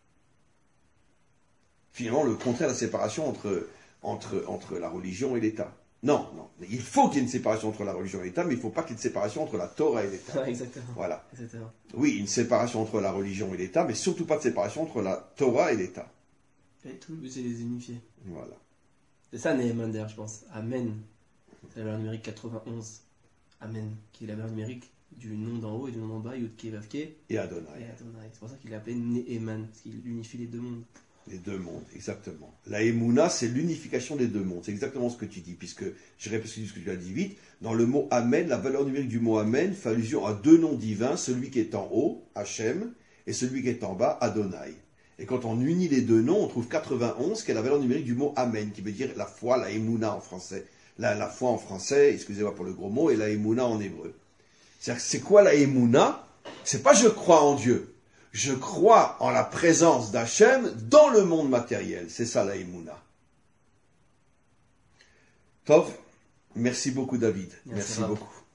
A: Finalement, le contraire de la séparation entre la religion et l'État. Non. Il faut qu'il y ait une séparation entre la religion et l'État, mais il ne faut pas qu'il y ait une séparation entre la Torah et l'État.
B: Exactement.
A: Voilà.
B: Exactement.
A: Oui, une séparation entre la religion et l'État, mais surtout pas de séparation entre la Torah et l'État.
B: Et tout le but, c'est les unifier.
A: Voilà.
B: C'est ça, Nehemon, d'ailleurs, je pense. Amen. C'est la valeur numérique 91. Amen. Qui est la valeur numérique du nom d'en haut et du nom d'en bas, Yud-Ke, Vav-Ke.
A: Et Adonai.
B: C'est pour ça qu'il l'appelait Ne'eman, parce qu'il unifie les deux mondes.
A: Les deux mondes, exactement. La Emouna, c'est l'unification des deux mondes. C'est exactement ce que tu dis, puisque, je répète ce que tu as dit vite, dans le mot Amen, la valeur numérique du mot Amen fait allusion à deux noms divins, celui qui est en haut, Hachem, et celui qui est en bas, Adonai. Et quand on unit les deux noms, on trouve 91, qui est la valeur numérique du mot Amen, qui veut dire la foi, la Emouna en français. La foi en français, excusez-moi pour le gros mot, et la Emouna en hébreu. C'est quoi la Emouna? C'est pas je crois en Dieu. Je crois en la présence d'Hachem dans le monde matériel. C'est ça la Emouna. Tov, merci beaucoup David. Merci beaucoup.